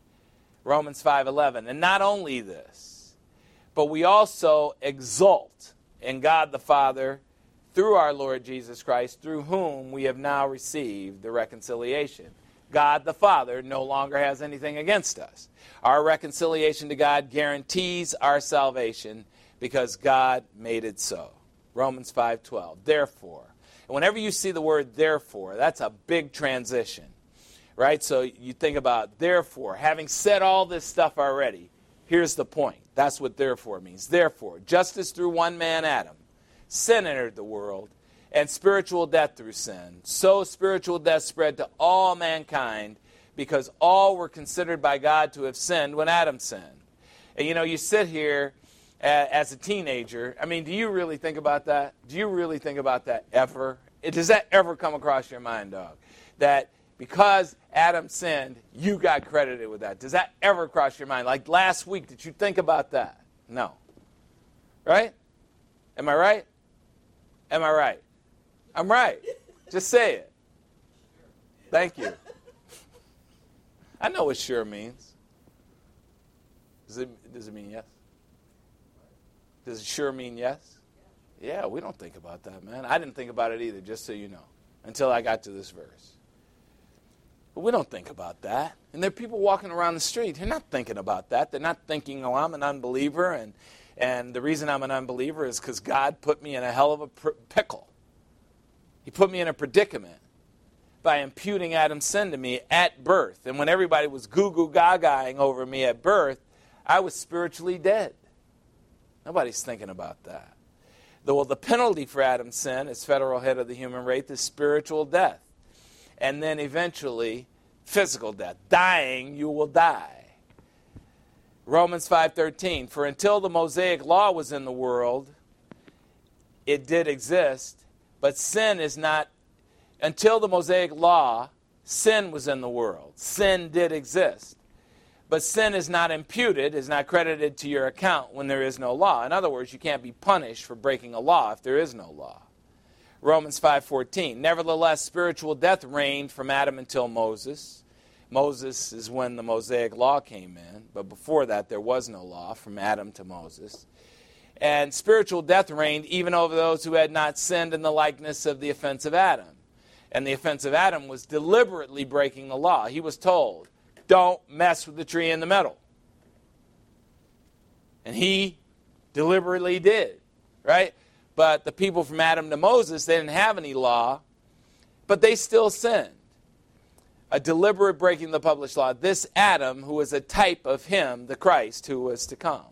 Romans five eleven. And not only this, but we also exult in God the Father through our Lord Jesus Christ, through whom we have now received the reconciliation. God the Father no longer has anything against us. Our reconciliation to God guarantees our salvation because God made it so. Romans five twelve. Therefore, and whenever you see the word therefore, that's a big transition, right? So you think about therefore, having said all this stuff already, here's the point. That's what therefore means. Therefore, just as through one man, Adam, sin entered the world, and spiritual death through sin, so spiritual death spread to all mankind because all were considered by God to have sinned when Adam sinned. And you know, you sit here as a teenager. I mean, do you really think about that? Do you really think about that ever? It, does that ever come across your mind, dog? That because Adam sinned, you got credited with that. Does that ever cross your mind? Like last week, did you think about that? No. Right? Am I right? Am I right? I'm right. Just say it. Thank you. I know what sure means. Does it, does it mean yes? Does it sure mean yes? Yeah, we don't think about that, man. I didn't think about it either, just so you know, until I got to this verse. But we don't think about that. And there are people walking around the street. They're not thinking about that. They're not thinking, oh, I'm an unbeliever, and, and the reason I'm an unbeliever is because God put me in a hell of a pr- pickle. He put me in a predicament by imputing Adam's sin to me at birth. And when everybody was goo-goo gaga-ing over me at birth, I was spiritually dead. Nobody's thinking about that. The, well, the penalty for Adam's sin as federal head of the human race is spiritual death. And then eventually physical death. Dying, you will die. Romans five thirteen, for until the Mosaic law was in the world, it did exist, but sin is not, until the Mosaic law, sin was in the world. Sin did exist. But sin is not imputed, is not credited to your account when there is no law. In other words, you can't be punished for breaking a law if there is no law. Romans five fourteen, nevertheless, spiritual death reigned from Adam until Moses. Moses is when the Mosaic law came in, but before that there was no law from Adam to Moses. And spiritual death reigned even over those who had not sinned in the likeness of the offense of Adam. And the offense of Adam was deliberately breaking the law. He was told, don't mess with the tree in the middle. And he deliberately did, right? But the people from Adam to Moses, they didn't have any law, but they still sinned. A deliberate breaking of the published law. This Adam, who was a type of him, the Christ, who was to come.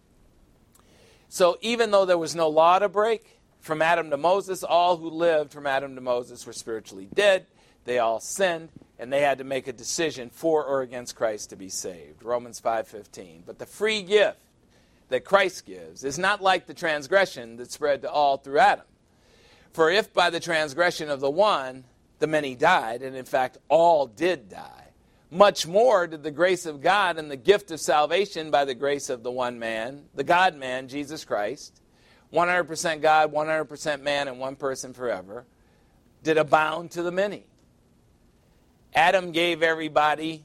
So even though there was no law to break, from Adam to Moses, all who lived from Adam to Moses were spiritually dead. They all sinned, and they had to make a decision for or against Christ to be saved. Romans five fifteen. But the free gift that Christ gives is not like the transgression that spread to all through Adam. For if by the transgression of the one, the many died, and in fact all did die, much more did the grace of God and the gift of salvation by the grace of the one man, the God-man, Jesus Christ, one hundred percent God, one hundred percent man, and one person forever, did abound to the many. Adam gave everybody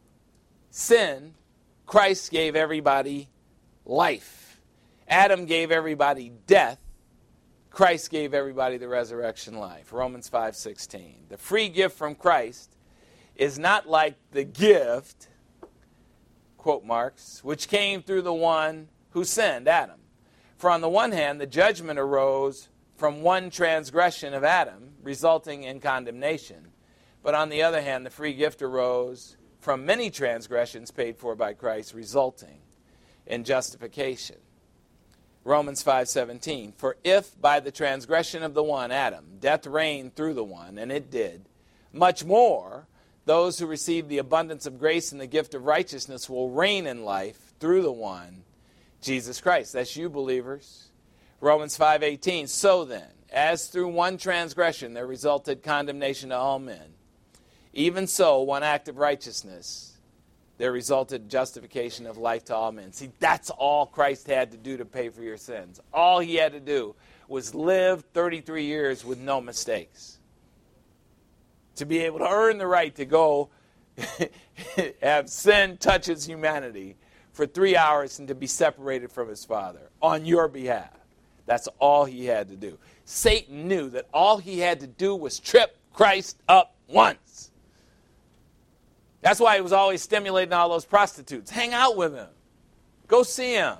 sin. Christ gave everybody life. Adam gave everybody death. Christ gave everybody the resurrection life. Romans five sixteen. The free gift from Christ is not like the gift, quote marks, which came through the one who sinned, Adam. For on the one hand, the judgment arose from one transgression of Adam, resulting in condemnation. But on the other hand, the free gift arose from many transgressions paid for by Christ, resulting in justification. Romans five seventeen. For if by the transgression of the one, Adam, death reigned through the one, and it did, much more those who receive the abundance of grace and the gift of righteousness will reign in life through the one, Jesus Christ. That's you, believers. Romans five eighteen. So then, as through one transgression there resulted condemnation to all men, even so, one act of righteousness, there resulted justification of life to all men. See, that's all Christ had to do to pay for your sins. All he had to do was live thirty-three years with no mistakes, to be able to earn the right to go have sin touch his humanity for three hours and to be separated from his Father on your behalf. That's all he had to do. Satan knew that all he had to do was trip Christ up once. That's why he was always stimulating all those prostitutes. Hang out with him. Go see him.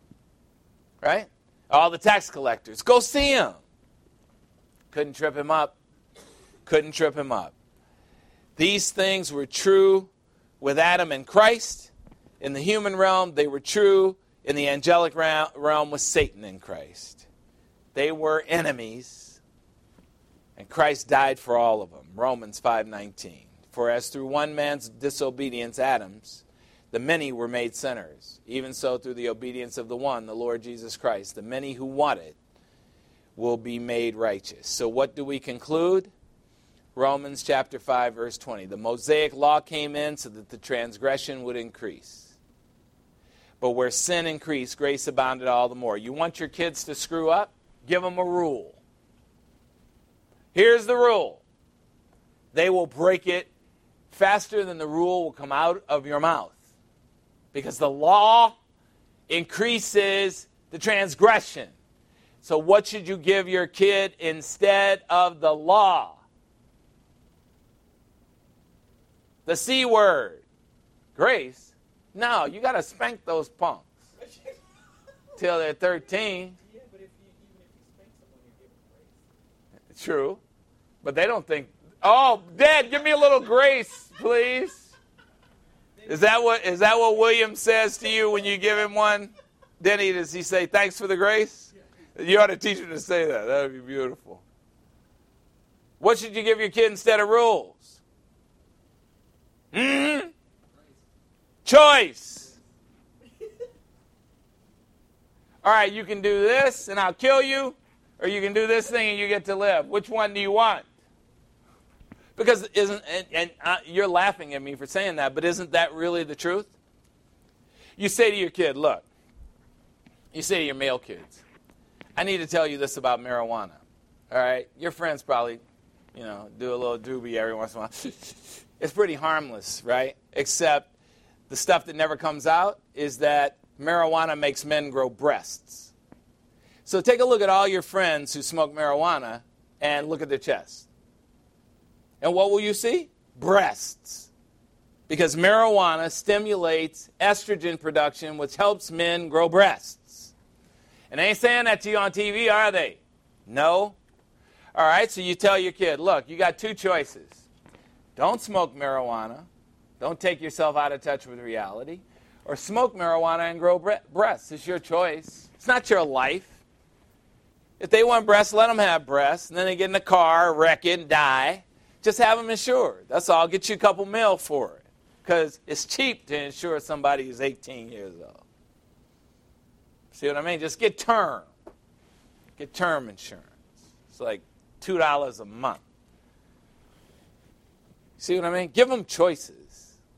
Right? All the tax collectors. Go see him. Couldn't trip him up. Couldn't trip him up. These things were true with Adam and Christ. In the human realm, they were true in the angelic realm with Satan and Christ. They were enemies, and Christ died for all of them. Romans five nineteen. For as through one man's disobedience, Adam's, the many were made sinners. Even so, through the obedience of the one, the Lord Jesus Christ, the many who want it will be made righteous. So what do we conclude? Romans chapter five, verse twenty. The Mosaic law came in so that the transgression would increase. But where sin increased, grace abounded all the more. You want your kids to screw up? Give them a rule. Here's the rule. They will break it faster than the rule will come out of your mouth. Because the law increases the transgression. So what should you give your kid instead of the law? The C word. Grace? No, you got to spank those punks till they're thirteen. Yeah, but if you, even if you spank someone, you give them grace. True. But they don't think, oh, Dad, give me a little grace, please. Is that what is that what William says to you when you give him one? Denny, does he say, thanks for the grace? You ought to teach him to say that. That would be beautiful. What should you give your kid instead of rules? Hmm? Choice. All right, you can do this and I'll kill you, or you can do this thing and you get to live. Which one do you want? Because isn't, and, and uh, you're laughing at me for saying that, but isn't that really the truth? You say to your kid, look, you say to your male kids, I need to tell you this about marijuana. All right? Your friends probably, you know, do a little doobie every once in a while. It's pretty harmless, right? Except the stuff that never comes out is that marijuana makes men grow breasts. So take a look at all your friends who smoke marijuana and look at their chest. And what will you see? Breasts. Because marijuana stimulates estrogen production, which helps men grow breasts. And they ain't saying that to you on T V, are they? No. All right, so you tell your kid, look, you got two choices. Don't smoke marijuana. Don't take yourself out of touch with reality. Or smoke marijuana and grow bre- breasts. It's your choice. It's not your life. If they want breasts, let them have breasts. And then they get in the car, wreck it, and die. Just have them insured. That's all. Get you a couple mil for it. Because it's cheap to insure somebody who's eighteen years old. See what I mean? Just get term. Get term insurance. It's like two dollars a month. See what I mean? Give them choices.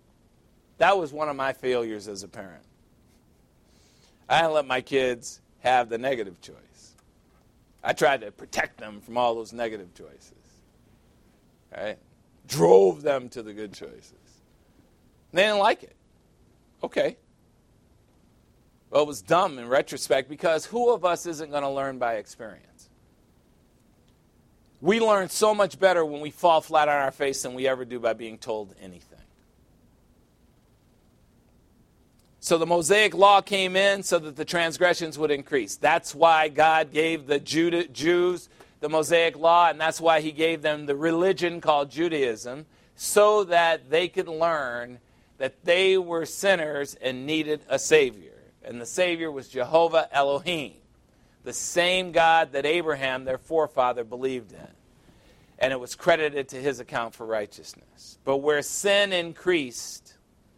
That was one of my failures as a parent. I didn't let my kids have the negative choice. I tried to protect them from all those negative choices. Right? Drove them to the good choices. They didn't like it. Okay. Well, it was dumb in retrospect because who of us isn't going to learn by experience? We learn so much better when we fall flat on our face than we ever do by being told anything. So the Mosaic law came in so that the transgressions would increase. That's why God gave the Judah, Jews the Mosaic law, and that's why he gave them the religion called Judaism, so that they could learn that they were sinners and needed a Savior. And the Savior was Jehovah Elohim, the same God that Abraham, their forefather, believed in. And it was credited to his account for righteousness. But where sin increased,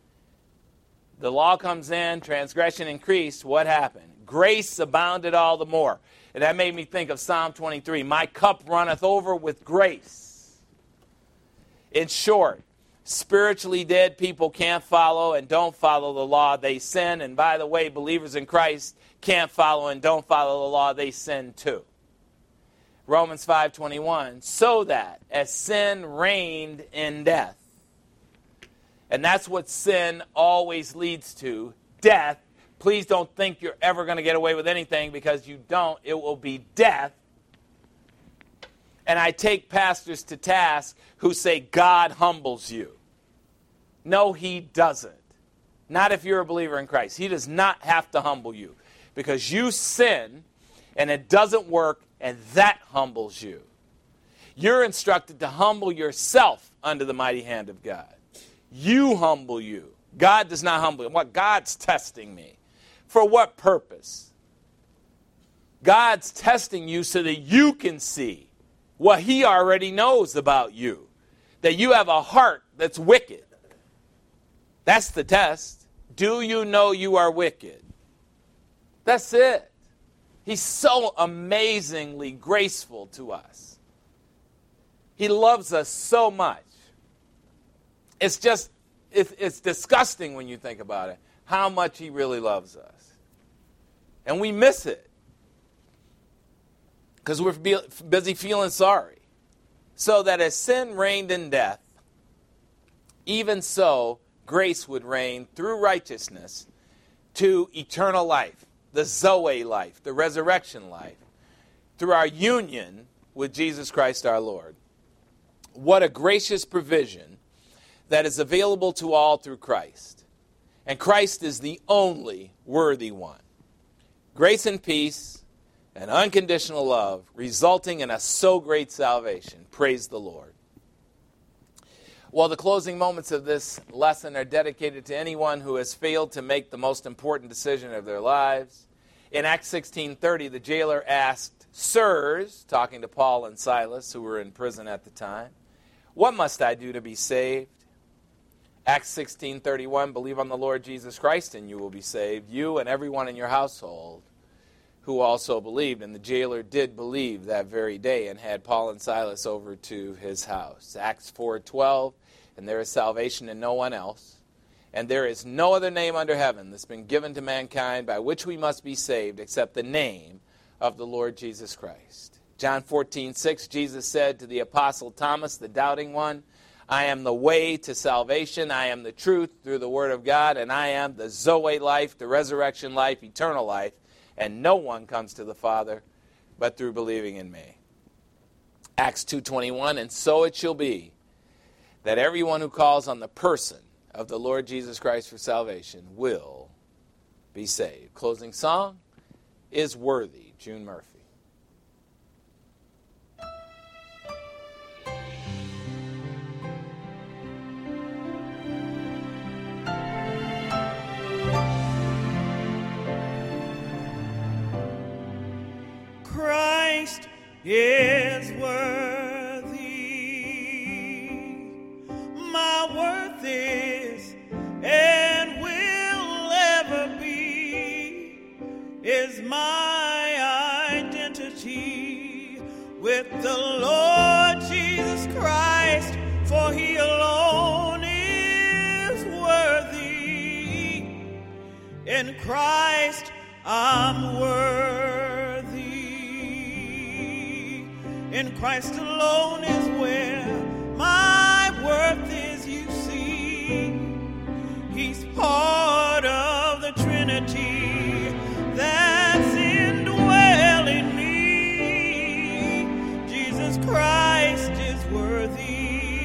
the law comes in, transgression increased, what happened? Grace abounded all the more. And that made me think of Psalm twenty-three. My cup runneth over with grace. In short, spiritually dead people can't follow and don't follow the law. They sin. And by the way, believers in Christ can't follow and don't follow the law. They sin too. Romans five twenty-one. So that as sin reigned in death. And that's what sin always leads to, death. Please don't think you're ever going to get away with anything, because you don't. It will be death. And I take pastors to task who say God humbles you. No, he doesn't. Not if you're a believer in Christ. He does not have to humble you, because you sin and it doesn't work, and that humbles you. You're instructed to humble yourself under the mighty hand of God. You humble you. God does not humble you. What? God's testing me. For what purpose? God's testing you so that you can see what he already knows about you. That you have a heart that's wicked. That's the test. Do you know you are wicked? That's it. He's so amazingly graceful to us. He loves us so much. It's just, it's, it's disgusting when you think about it, how much he really loves us. And we miss it because we're busy feeling sorry. So that as sin reigned in death, even so grace would reign through righteousness to eternal life, the Zoe life, the resurrection life, through our union with Jesus Christ our Lord. What a gracious provision that is available to all through Christ. And Christ is the only worthy one. Grace and peace and unconditional love resulting in a so great salvation. Praise the Lord. Well, the closing moments of this lesson are dedicated to anyone who has failed to make the most important decision of their lives. In Acts sixteen thirty, the jailer asked, Sirs, talking to Paul and Silas, who were in prison at the time, what must I do to be saved? Acts sixteen thirty-one, believe on the Lord Jesus Christ and you will be saved, you and everyone in your household who also believed. And the jailer did believe that very day and had Paul and Silas over to his house. Acts four twelve, and there is salvation in no one else. And there is no other name under heaven that's been given to mankind by which we must be saved except the name of the Lord Jesus Christ. John fourteen six, Jesus said to the apostle Thomas, the doubting one, I am the way to salvation, I am the truth through the word of God, and I am the Zoe life, the resurrection life, eternal life, and no one comes to the Father but through believing in me. Acts two twenty-one, and so it shall be that everyone who calls on the person of the Lord Jesus Christ for salvation will be saved. Closing song is Worthy, June Murphy. Christ is worthy. My worth is and will ever be, is my identity with the Lord Jesus Christ, for he alone is worthy. In Christ I'm worthy. In Christ alone is where my worth is, you see. He's part of the Trinity that's indwelling me. Jesus Christ is worthy.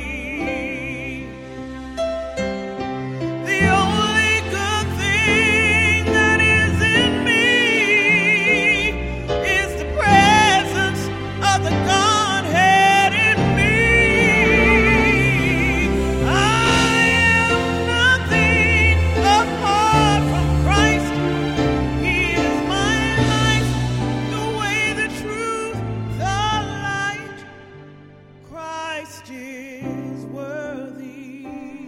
The only good thing that is in me is the presence of the Godhead in me. I am nothing apart from Christ. He is my life, the way, the truth, the light. Christ is worthy.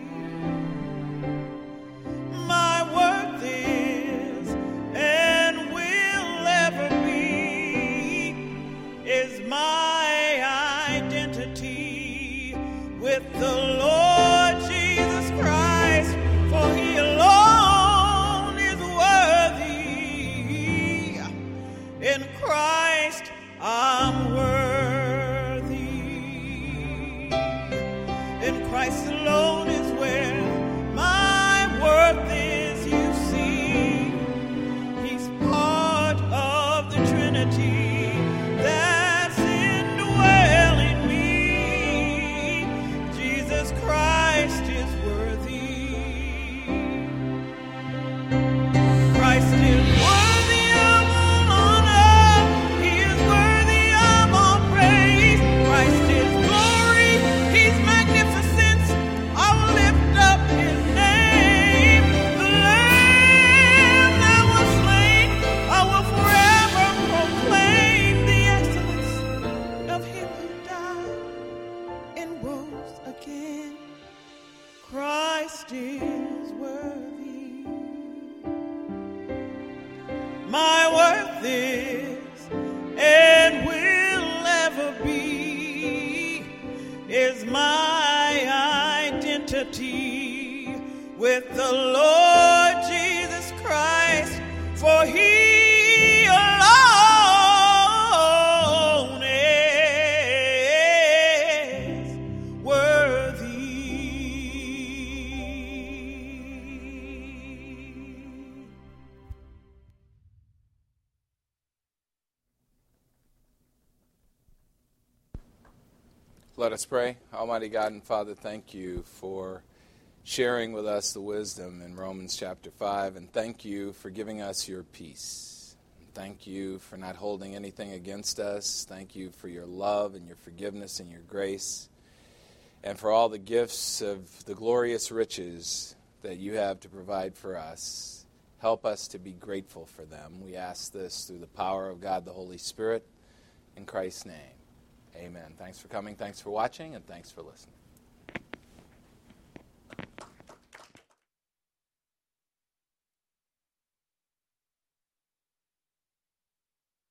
My worth is and will ever be is my identity with the Lord Jesus Christ, for He alone is worthy. In Christ I'm worthy. In Christ alone is where my worth is, you see. He's part of the Trinity that's indwelling me. Jesus Christ is worthy. Christ is worthy of all honor. He is worthy of all praise. Christ is glory. He's magnificence. I will lift up His name. The Lamb that was slain. I will forever proclaim the excellence of Him who died and rose again. Christ is worthy. My worth is and will ever be is my identity with the Lord Jesus Christ, for He alone is worthy. Let us pray. Almighty God and Father, thank you for sharing with us the wisdom in Romans chapter five, and thank you for giving us your peace. Thank you for not holding anything against us. Thank you for your love and your forgiveness and your grace, and for all the gifts of the glorious riches that you have to provide for us. Help us to be grateful for them. We ask this through the power of God the Holy Spirit, in Christ's name. Amen. Thanks for coming, thanks for watching, and thanks for listening.